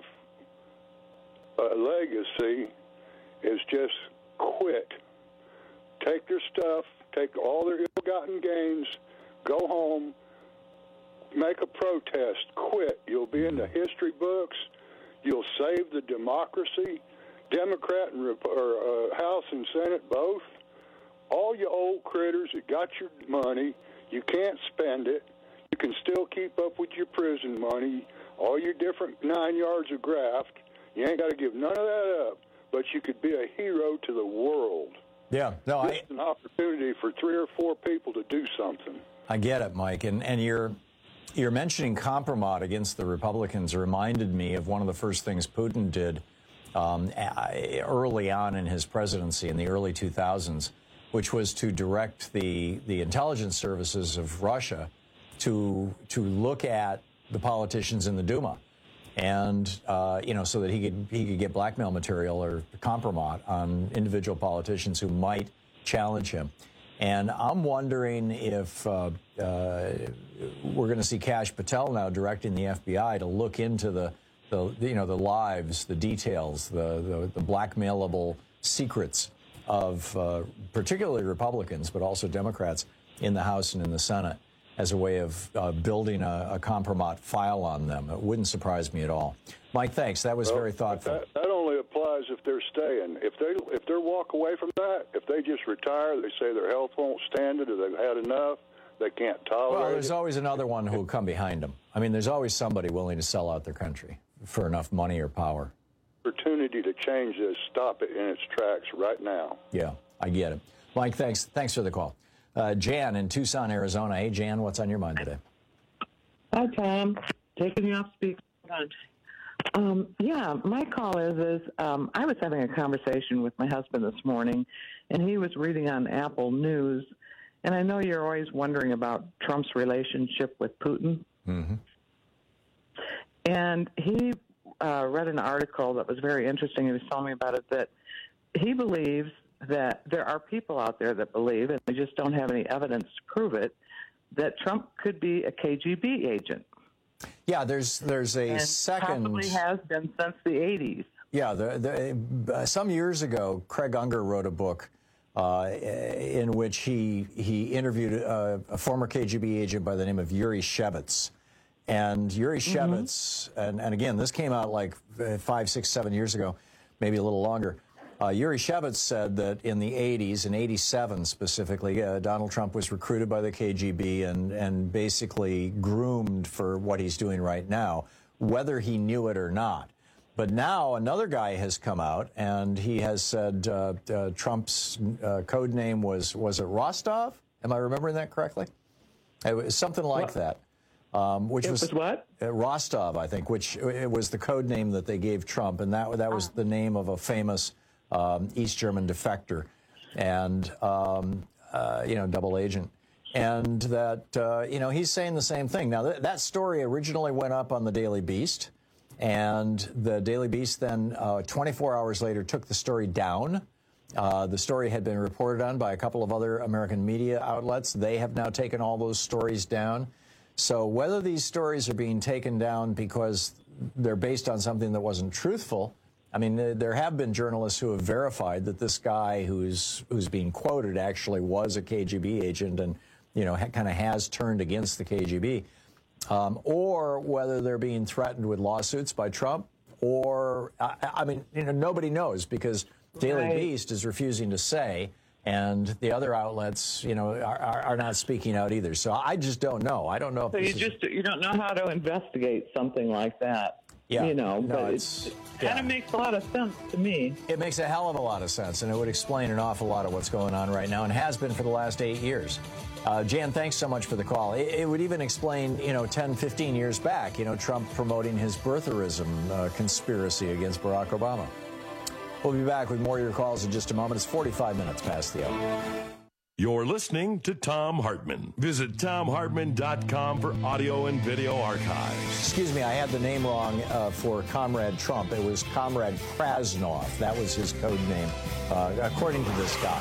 have a legacy, is just quit. Take their stuff. Take all their ill-gotten gains, go home, make a protest, quit. You'll be in the history books. You'll save the democracy, Democrat and or, uh, House and Senate both. All you old critters that got your money, you can't spend it. You can still keep up with your prison money, all your different nine yards of graft. You ain't got to give none of that up, but you could be a hero to the world. Yeah, no, I, it's an opportunity for three or four people to do something. I get it, Mike, and and you're you're mentioning compromise against the Republicans reminded me of one of the first things Putin did um, early on in his presidency in the early two thousands, which was to direct the the intelligence services of Russia to to look at the politicians in the Duma. And, uh, you know, so that he could he could get blackmail material or compromise on individual politicians who might challenge him. And I'm wondering if uh, uh, we're going to see Kash Patel now directing the F B I to look into the, the you know, the lives, the details, the, the, the blackmailable secrets of uh, particularly Republicans, but also Democrats in the House and in the Senate, as a way of uh, building a, a compromise file on them. It wouldn't surprise me at all. Mike, thanks. That was well, very thoughtful. That, that only applies if they're staying. If they if they walk away from that, if they just retire, they say their health won't stand it, or they've had enough, they can't tolerate Well, there's it. always another one who will come behind them. I mean, there's always somebody willing to sell out their country for enough money or power. Opportunity to change this, stop it in its tracks right now. Yeah, I get it. Mike, thanks. Thanks for the call. Uh, Jan in Tucson, Arizona. Hey, Jan, what's on your mind today? Hi, Tom. Taking you off speaker. Um, yeah, my call is, is um, I was having a conversation with my husband this morning, and he was reading on Apple News, and I know you're always wondering about Trump's relationship with Putin. Mm-hmm. And he uh, read an article that was very interesting. He was telling me about it, that he believes that there are people out there that believe, and we just don't have any evidence to prove it, that Trump could be a K G B agent. Yeah, there's there's a and second. Probably has been since the eighties. Yeah, the, the, uh, some years ago, Craig Unger wrote a book uh, in which he he interviewed a, a former K G B agent by the name of Yuri Shevitz. And Yuri Shevitz, mm-hmm. and, and again, this came out like five, six, seven years ago, maybe a little longer. Uh, Yuri Shevitz said that in the eighties, in eighty-seven specifically, uh, Donald Trump was recruited by the K G B and, and basically groomed for what he's doing right now, whether he knew it or not. But now another guy has come out, and he has said uh, uh, Trump's uh, code name was, was it Rostov? Am I remembering that correctly? It was something like what? that. Um, which it was, was what? Uh, Rostov, I think, which it was the code name that they gave Trump, and that that was the name of a famous um, East German defector, and um, uh, you know, double agent, and that uh, you know, he's saying the same thing. Now th- that story originally went up on the Daily Beast, And the Daily Beast then, uh, twenty-four hours later, took the story down. Uh, the story had been reported on by a couple of other American media outlets. They have now taken all those stories down. So whether these stories are being taken down because they're based on something that wasn't truthful, I mean, there have been journalists who have verified that this guy who's who's being quoted actually was a K G B agent and, you know, ha- kind of has turned against the K G B. Um, or whether they're being threatened with lawsuits by Trump, or, I, I mean, you know, nobody knows because Daily Right. Beast is refusing to say, and the other outlets, you know, are, are, are not speaking out either. So I just don't know. I don't know. If So you this is, just you don't know how to investigate something like that. Yeah. You know, No, but it's- it kind of makes a lot of sense to me. It makes a hell of a lot of sense, and it would explain an awful lot of what's going on right now and has been for the last eight years. Uh, Jan, thanks so much for the call. It, it would even explain, you know, ten, fifteen years back, you know, Trump promoting his birtherism uh, conspiracy against Barack Obama. We'll be back with more of your calls in just a moment. It's forty-five minutes past the hour. You're listening to Thom Hartmann. Visit thom hartmann dot com for audio and video archives. Excuse me, I had the name wrong uh, for Comrade Trump. It was Comrade Krasnov. That was his code name, uh, according to this guy.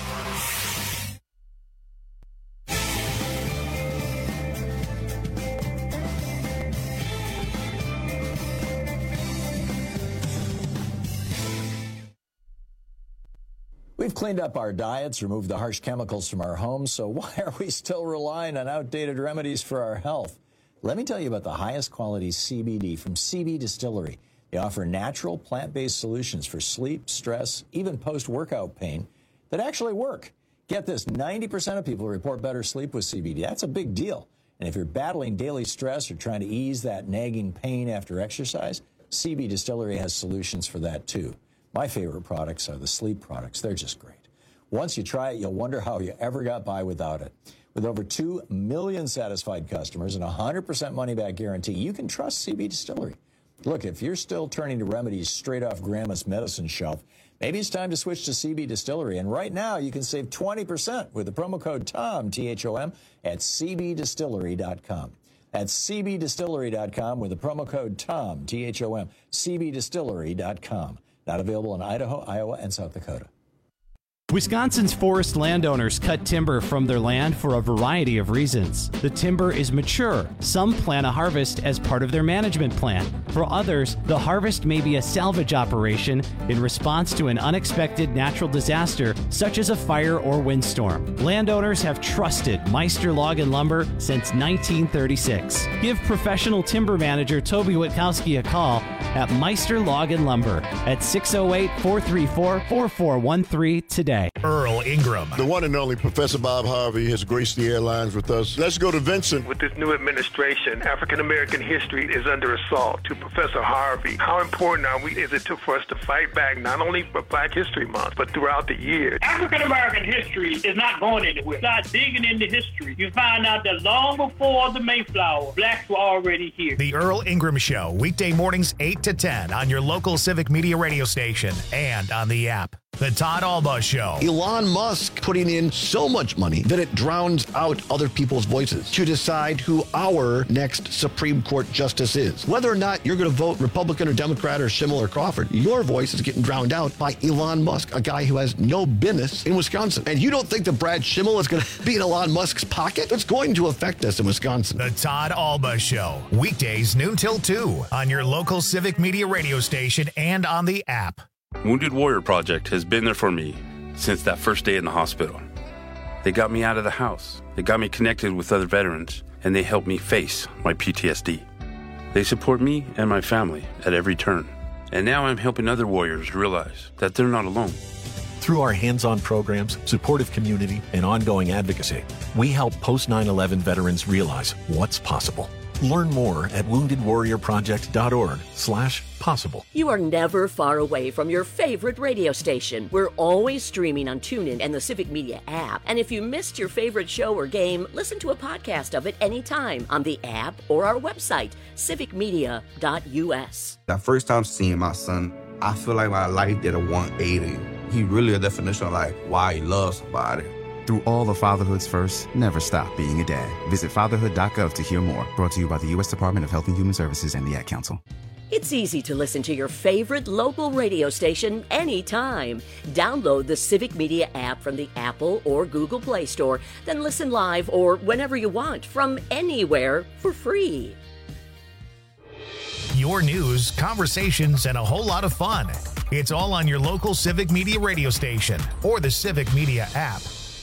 We've cleaned up our diets, removed the harsh chemicals from our homes, so why are we still relying on outdated remedies for our health? Let me tell you about the highest quality C B D from C B Distillery. They offer natural, plant-based solutions for sleep, stress, even post-workout pain that actually work. Get this, ninety percent of people report better sleep with C B D. That's a big deal. And if you're battling daily stress or trying to ease that nagging pain after exercise, C B Distillery has solutions for that too. My favorite products are the sleep products. They're just great. Once you try it, you'll wonder how you ever got by without it. With over two million satisfied customers and a one hundred percent money-back guarantee, you can trust C B Distillery. Look, if you're still turning to remedies straight off Grandma's medicine shelf, maybe it's time to switch to C B Distillery. And right now, you can save twenty percent with the promo code TOM, T H O M, at c b distillery dot com. That's c b distillery dot com with the promo code TOM, T H O M, c b distillery dot com. Not available in Idaho, Iowa, and South Dakota. Wisconsin's forest landowners cut timber from their land for a variety of reasons. The timber is mature. Some plan a harvest as part of their management plan. For others, the harvest may be a salvage operation in response to an unexpected natural disaster, such as a fire or windstorm. Landowners have trusted Meister Log and Lumber since nineteen thirty-six. Give professional timber manager Toby Witkowski a call at Meister Log and Lumber at six oh eight, four three four, four four one three today. Earl Ingram. The one and only Professor Bob Harvey has graced the airlines with us. Let's go to Vincent. With this new administration, African-American history is under assault. To Professor Harvey, how important are we, is it to, for us to fight back, not only for Black History Month, but throughout the year? African-American history is not going anywhere. Start digging into history. You find out that long before the Mayflower, blacks were already here. The Earl Ingram Show, weekday mornings eight to ten on your local Civic Media radio station and on the app. The Todd Alba Show. Elon Musk putting in so much money that it drowns out other people's voices to decide who our next Supreme Court justice is. Whether or not you're going to vote Republican or Democrat or Schimmel or Crawford, your voice is getting drowned out by Elon Musk, a guy who has no business in Wisconsin. And you don't think that Brad Schimmel is going to be in Elon Musk's pocket? It's going to affect us in Wisconsin. The Todd Alba Show, weekdays noon till two on your local Civic Media radio station and on the app. Wounded Warrior Project has been there for me since that first day in the hospital. They got me out of the house. They got me connected with other veterans, and they helped me face my P T S D. They support me and my family at every turn. And now I'm helping other warriors realize that they're not alone. Through our hands-on programs, supportive community, and ongoing advocacy, we help post nine eleven veterans realize what's possible. Learn more at wounded warrior project dot org slash possible. You are never far away from your favorite radio station. We're always streaming on TuneIn and the Civic Media app. And if you missed your favorite show or game, listen to a podcast of it anytime on the app or our website, civic media dot u s. That first time seeing my son, I feel like my life did a one eighty. He really a definition of like why he loves somebody. Through all the fatherhood's first, never stop being a dad. Visit fatherhood dot gov to hear more. Brought to you by the U S Department of Health and Human Services and the Ad Council. It's easy to listen to your favorite local radio station anytime. Download the Civic Media app from the Apple or Google Play Store, then listen live or whenever you want from anywhere for free. Your news, conversations, and a whole lot of fun. It's all on your local Civic Media radio station or the Civic Media app.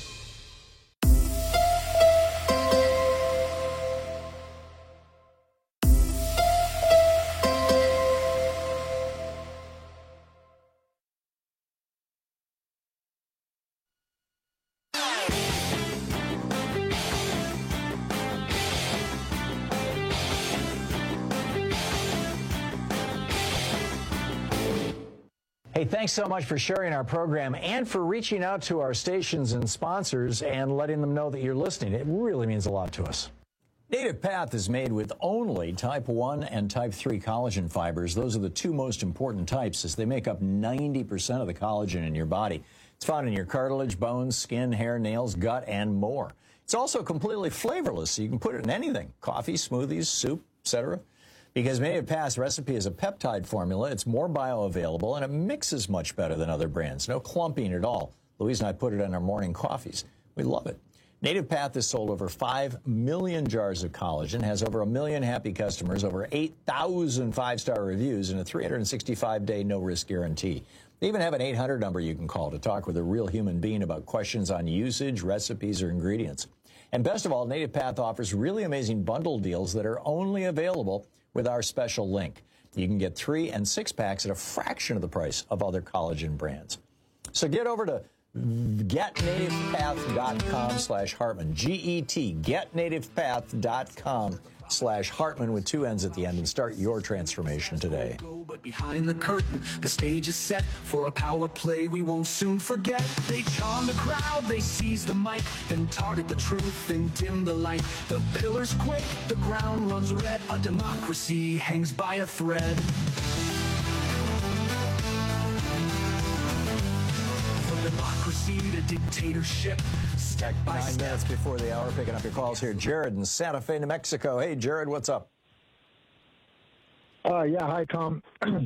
Hey, thanks so much for sharing our program and for reaching out to our stations and sponsors and letting them know that you're listening. It really means a lot to us. Native Path is made with only type one and type three collagen fibers. Those are the two most important types as they make up ninety percent of the collagen in your body. It's found in your cartilage, bones, skin, hair, nails, gut, and more. It's also completely flavorless, so you can put it in anything, coffee, smoothies, soup, et cetera. Because Native Path's recipe is a peptide formula, it's more bioavailable, and it mixes much better than other brands. No clumping at all. Louise and I put it in our morning coffees. We love it. Native Path has sold over five million jars of collagen, has over a million happy customers, over eight thousand five-star reviews, and a three hundred sixty-five day no-risk guarantee. They even have an eight hundred number you can call to talk with a real human being about questions on usage, recipes, or ingredients. And best of all, Native Path offers really amazing bundle deals that are only available with our special link. You can get three and six packs at a fraction of the price of other collagen brands. So get over to getnativepath.com slash Hartman, G E T, getnativepath.com slash Hartman with two N's at the end and start your transformation today. But behind the curtain, the stage is set for a power play we won't soon forget. They charm the crowd, they seize the mic, then target the truth and dim the light. The pillars quake, the ground runs red, a democracy hangs by a thread. From democracy to dictatorship, step by Nine step. minutes before the hour, picking up your calls here. Jared in Santa Fe, New Mexico. Hey, Jared, what's up? Uh, yeah, hi, Tom.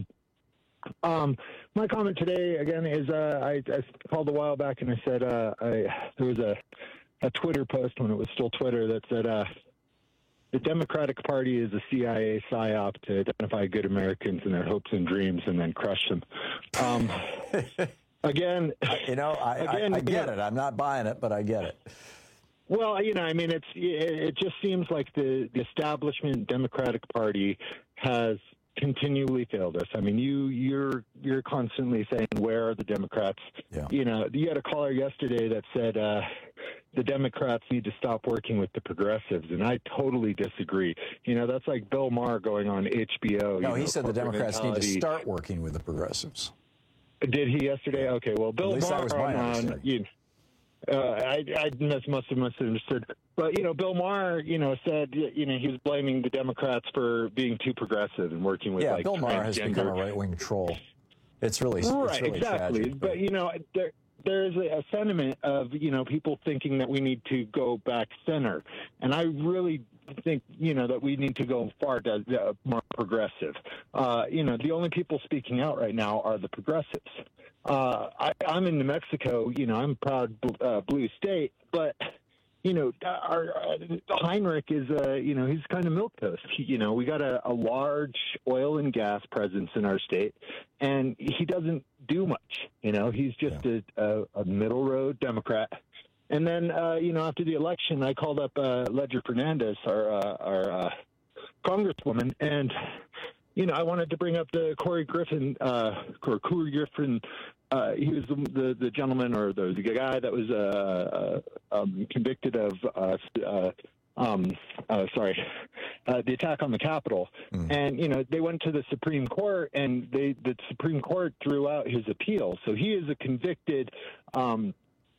um, my comment today, again, is uh, I, I called a while back and I said uh, I, there was a, a Twitter post when it was still Twitter that said uh, the Democratic Party is a C I A psyop to identify good Americans and their hopes and dreams and then crush them. Um, again, you know, I, again, I, I get yeah. it. I'm not buying it, but I get it. Well, you know, I mean, it's it just seems like the, the establishment Democratic Party has continually failed us. I mean, you you're you're constantly saying, where are the Democrats? Yeah. You know, you had a caller yesterday that said uh, the Democrats need to stop working with the progressives, and I totally disagree. You know, that's like Bill Maher going on H B O. No, you he know, said the Democrats need to mentality. start working with the progressives. Did he yesterday? Okay, well, Bill At least Maher that was my on, understanding. you know, Uh, I, I must, must have misunderstood. But, you know, Bill Maher, you know, said, you know, he was blaming the Democrats for being too progressive and working with, Yeah, like, Bill Maher has transgender- become a right-wing troll. It's really, it's Right, really exactly. tragic. But, you know, there, there's a, a sentiment of, you know, people thinking that we need to go back center. And I really think, you know, that we need to go far to, uh, more progressive. Uh, you know, the only people speaking out right now are the progressives. Uh, I, I'm in New Mexico, you know, I'm proud uh, blue state, but, you know, our, uh, Heinrich is, uh, you know, he's kind of milquetoast. You know, we got a, a large oil and gas presence in our state, and he doesn't do much. You know, he's just yeah. a, a, a middle road Democrat. And then, uh, you know, after the election, I called up uh, Ledger Fernandez, our, uh, our uh, congresswoman, and, you know, I wanted to bring up the Corey Griffin, uh, Corey Griffin. Uh, he was the, the the gentleman or the, the guy that was uh, uh, um, convicted of uh, uh, um, uh, sorry uh, the attack on the Capitol, mm. and you know they went to the Supreme Court, and they the Supreme Court threw out his appeal. So he is a convicted, um,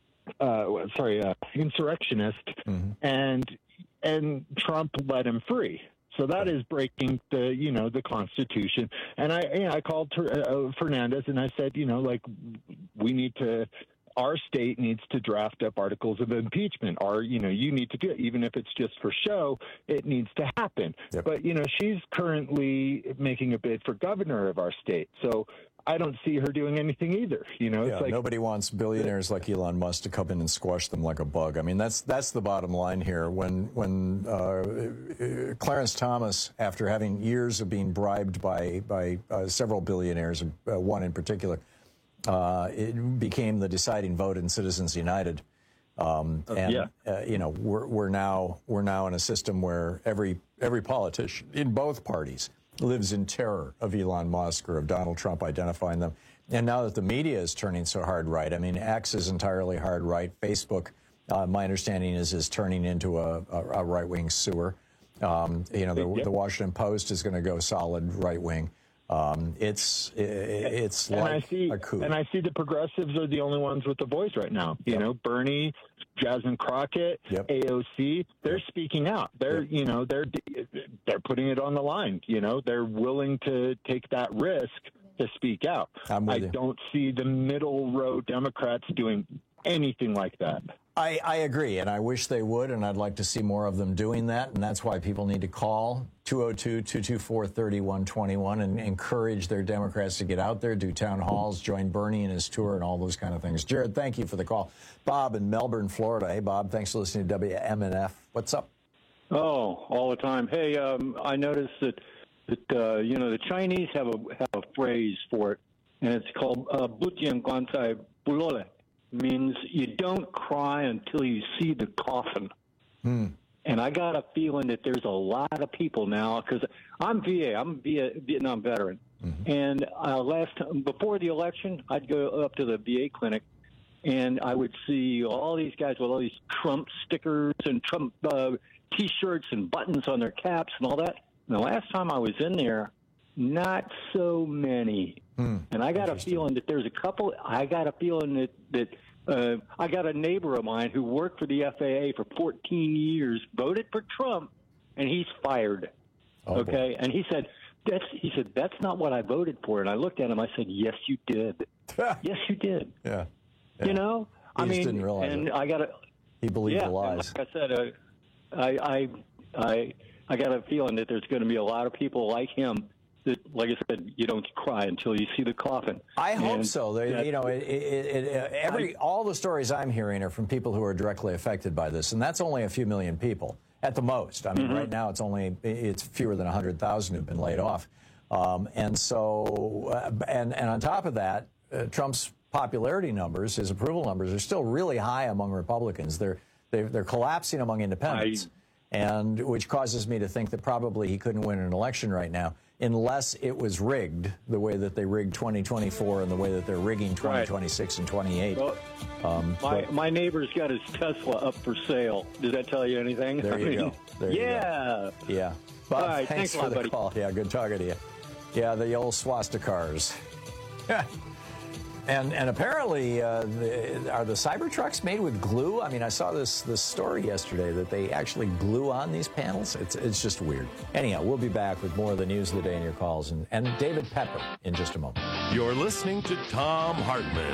uh, sorry, uh, insurrectionist, mm-hmm. and and Trump let him free. So that is breaking the, you know, the Constitution. And I, you know, I called uh, Fernandez and I said, you know, like, we need to our state needs to draft up articles of impeachment, or, you know, you need to do it. Even if it's just for show, it needs to happen. Yep. But, you know, she's currently making a bid for governor of our state. So I don't see her doing anything either. You know, yeah, it's like nobody wants billionaires like Elon Musk to come in and squash them like a bug. I mean, that's that's the bottom line here. When when uh, Clarence Thomas, after having years of being bribed by by uh, several billionaires, uh, one in particular, uh, it became the deciding vote in Citizens United. Um, and yeah. uh, you know, we're we're now we're now in a system where every every politician in both parties lives in terror of Elon Musk or of Donald Trump identifying them. And now that the media is turning so hard right, I mean, X is entirely hard right. Facebook, uh, my understanding is, is turning into a, a, a right-wing sewer. Um, you know, the, Yep. the Washington Post is going to go solid right-wing. Um, it's it, it's and like I see, a coup. And I see the progressives are the only ones with the voice right now. You Yep. know, Bernie, Jasmine Crockett, Yep. A O C, they're Yep. speaking out. They're, Yep. you know, they're they're putting it on the line. You know, they're willing to take that risk to speak out. I'm with I you. don't see the middle row Democrats doing anything like that. I, I agree, and I wish they would, and I'd like to see more of them doing that, and that's why people need to call two oh two, two two four, three one two one and encourage their Democrats to get out there, do town halls, join Bernie in his tour, and all those kind of things. Jared, thank you for the call. Bob in Melbourne, Florida. Hey, Bob, thanks for listening to W M N F. What's up? Oh, all the time. Hey, um, I noticed that that uh, you know the Chinese have a have a phrase for it, and it's called uh, "bujian guancai bulole." Means you don't cry until you see the coffin. Hmm. And I got a feeling that there's a lot of people now, because I'm V A, I'm a Vietnam veteran, mm-hmm. and uh, last before the election, I'd go up to the V A clinic, and I would see all these guys with all these Trump stickers and Trump uh, T-shirts and buttons on their caps and all that. And the last time I was in there, not so many. Hmm. And I got a feeling that there's a couple. I got a feeling that that uh, I got a neighbor of mine who worked for the F A A for fourteen years, voted for Trump, and he's fired. Oh, okay, and he said that's he said that's not what I voted for. And I looked at him. I said, yes, you did. yes, you did. Yeah. You know, He I just mean, didn't realize and it. I got a He believed yeah, the lies. Like I said, uh, I I I I got a feeling that there's going to be a lot of people like him. That, like I said, you don't cry until you see the coffin. I hope And so. They, that- you know, it, it, it, every all the stories I'm hearing are from people who are directly affected by this, and that's only a few million people at the most. I mean, Mm-hmm. right now it's only it's fewer than one hundred thousand who've been laid off, um, and so uh, and and on top of that, uh, Trump's popularity numbers, his approval numbers, are still really high among Republicans. They're they're, they're collapsing among independents, and which causes me to think that probably he couldn't win an election right now, unless it was rigged the way that they rigged twenty twenty-four and the way that they're rigging twenty twenty-six and twenty-eight. Well, um, my but my neighbor's got his Tesla up for sale. Does that tell you anything? there I you mean, go. There you yeah. go. Yeah. Bob, All right, thanks thanks a for lot, the buddy. call. Yeah, good talking to you. Yeah, the old swastikars. And and apparently, uh, the, are the Cybertrucks made with glue? I mean, I saw this this story yesterday that they actually glue on these panels. It's it's just weird. Anyhow, we'll be back with more of the news of the day and your calls, and, and David Pepper in just a moment. You're listening to Thom Hartmann.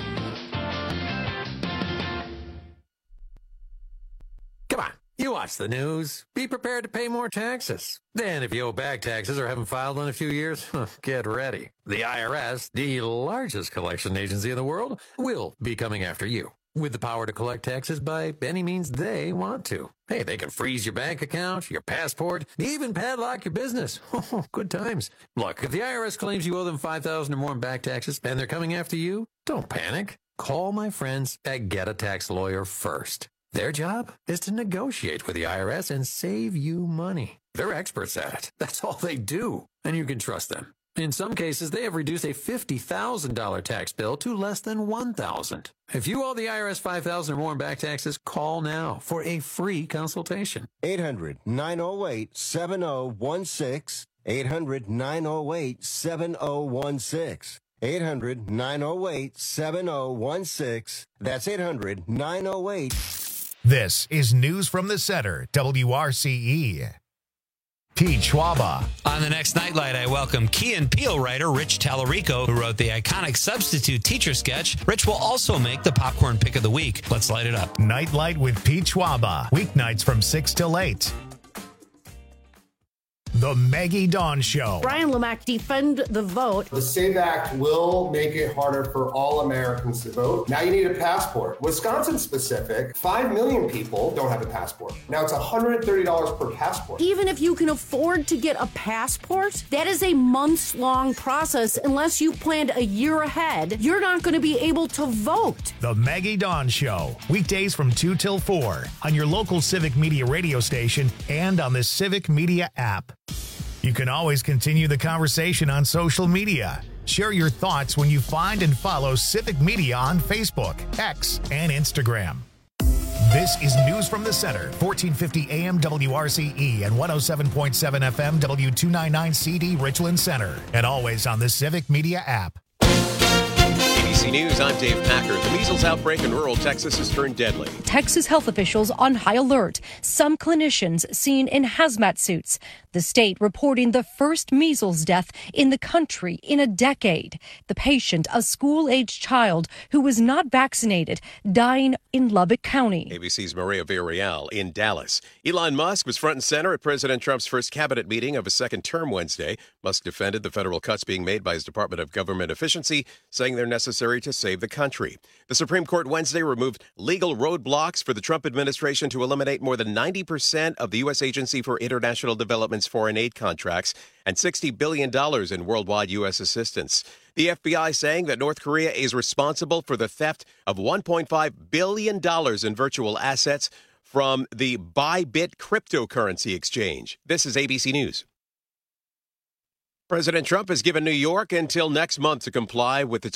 Come on, you watch the news. Be prepared to pay more taxes. Then if you owe back taxes or haven't filed in a few years, get ready. The I R S, the largest collection agency in the world, will be coming after you with the power to collect taxes by any means they want to. Hey, they can freeze your bank account, your passport, even padlock your business. Good times. Look, if the I R S claims you owe them five thousand dollars or more in back taxes and they're coming after you, don't panic. Call my friends at Get a Tax Lawyer first. Their job is to negotiate with the I R S and save you money. They're experts at it. That's all they do, and you can trust them. In some cases, they have reduced a fifty thousand dollars tax bill to less than one thousand dollars. If you owe the I R S five thousand dollars or more in back taxes, call now for a free consultation. eight hundred, nine oh eight, seven oh one six. eight hundred, nine oh eight, seven oh one six. eight hundred, nine oh eight, seven oh one six. That's eight hundred, nine oh eight. This is News from the Center, W R C E. Pete Schwaba. On the next Nightlight, I welcome Key and Peele writer Rich Tallarico, who wrote the iconic Substitute Teacher sketch. Rich will also make the Popcorn Pick of the Week. Let's light it up. Nightlight with Pete Schwaba. Weeknights from six till eight. The Maggie Dawn Show. Brian Lamack, defend the vote. The SAVE Act will make it harder for all Americans to vote. Now you need a passport. Wisconsin specific, five million people don't have a passport. Now it's one hundred thirty dollars per passport. Even if you can afford to get a passport, that is a months-long process. Unless you planned a year ahead, you're not going to be able to vote. The Maggie Dawn Show. Weekdays from two till four on your local Civic Media radio station and on the Civic Media app. You can always continue the conversation on social media. Share your thoughts when you find and follow Civic Media on Facebook, X, and Instagram. This is News from the Center, fourteen fifty A M W R C E and one oh seven point seven F M W two ninety-nine C D Richland Center, and always on the Civic Media app. A B C News, I'm Dave Packer. The measles outbreak in rural Texas has turned deadly. Texas health officials on high alert. Some clinicians seen in hazmat suits. The state reporting the first measles death in the country in a decade. The patient, a school-aged child who was not vaccinated, dying in Lubbock County. A B C's Maria Villarreal in Dallas. Elon Musk was front and center at President Trump's first cabinet meeting of his second term Wednesday. Musk defended the federal cuts being made by his Department of Government Efficiency, saying they're necessary to save the country. The Supreme Court Wednesday removed legal roadblocks for the Trump administration to eliminate more than ninety percent of the U S Agency for International Development's foreign aid contracts and sixty billion dollars in worldwide U S assistance. The F B I saying that North Korea is responsible for the theft of one point five billion dollars in virtual assets from the Bybit cryptocurrency exchange. This is A B C News. President Trump has given New York until next month to comply with its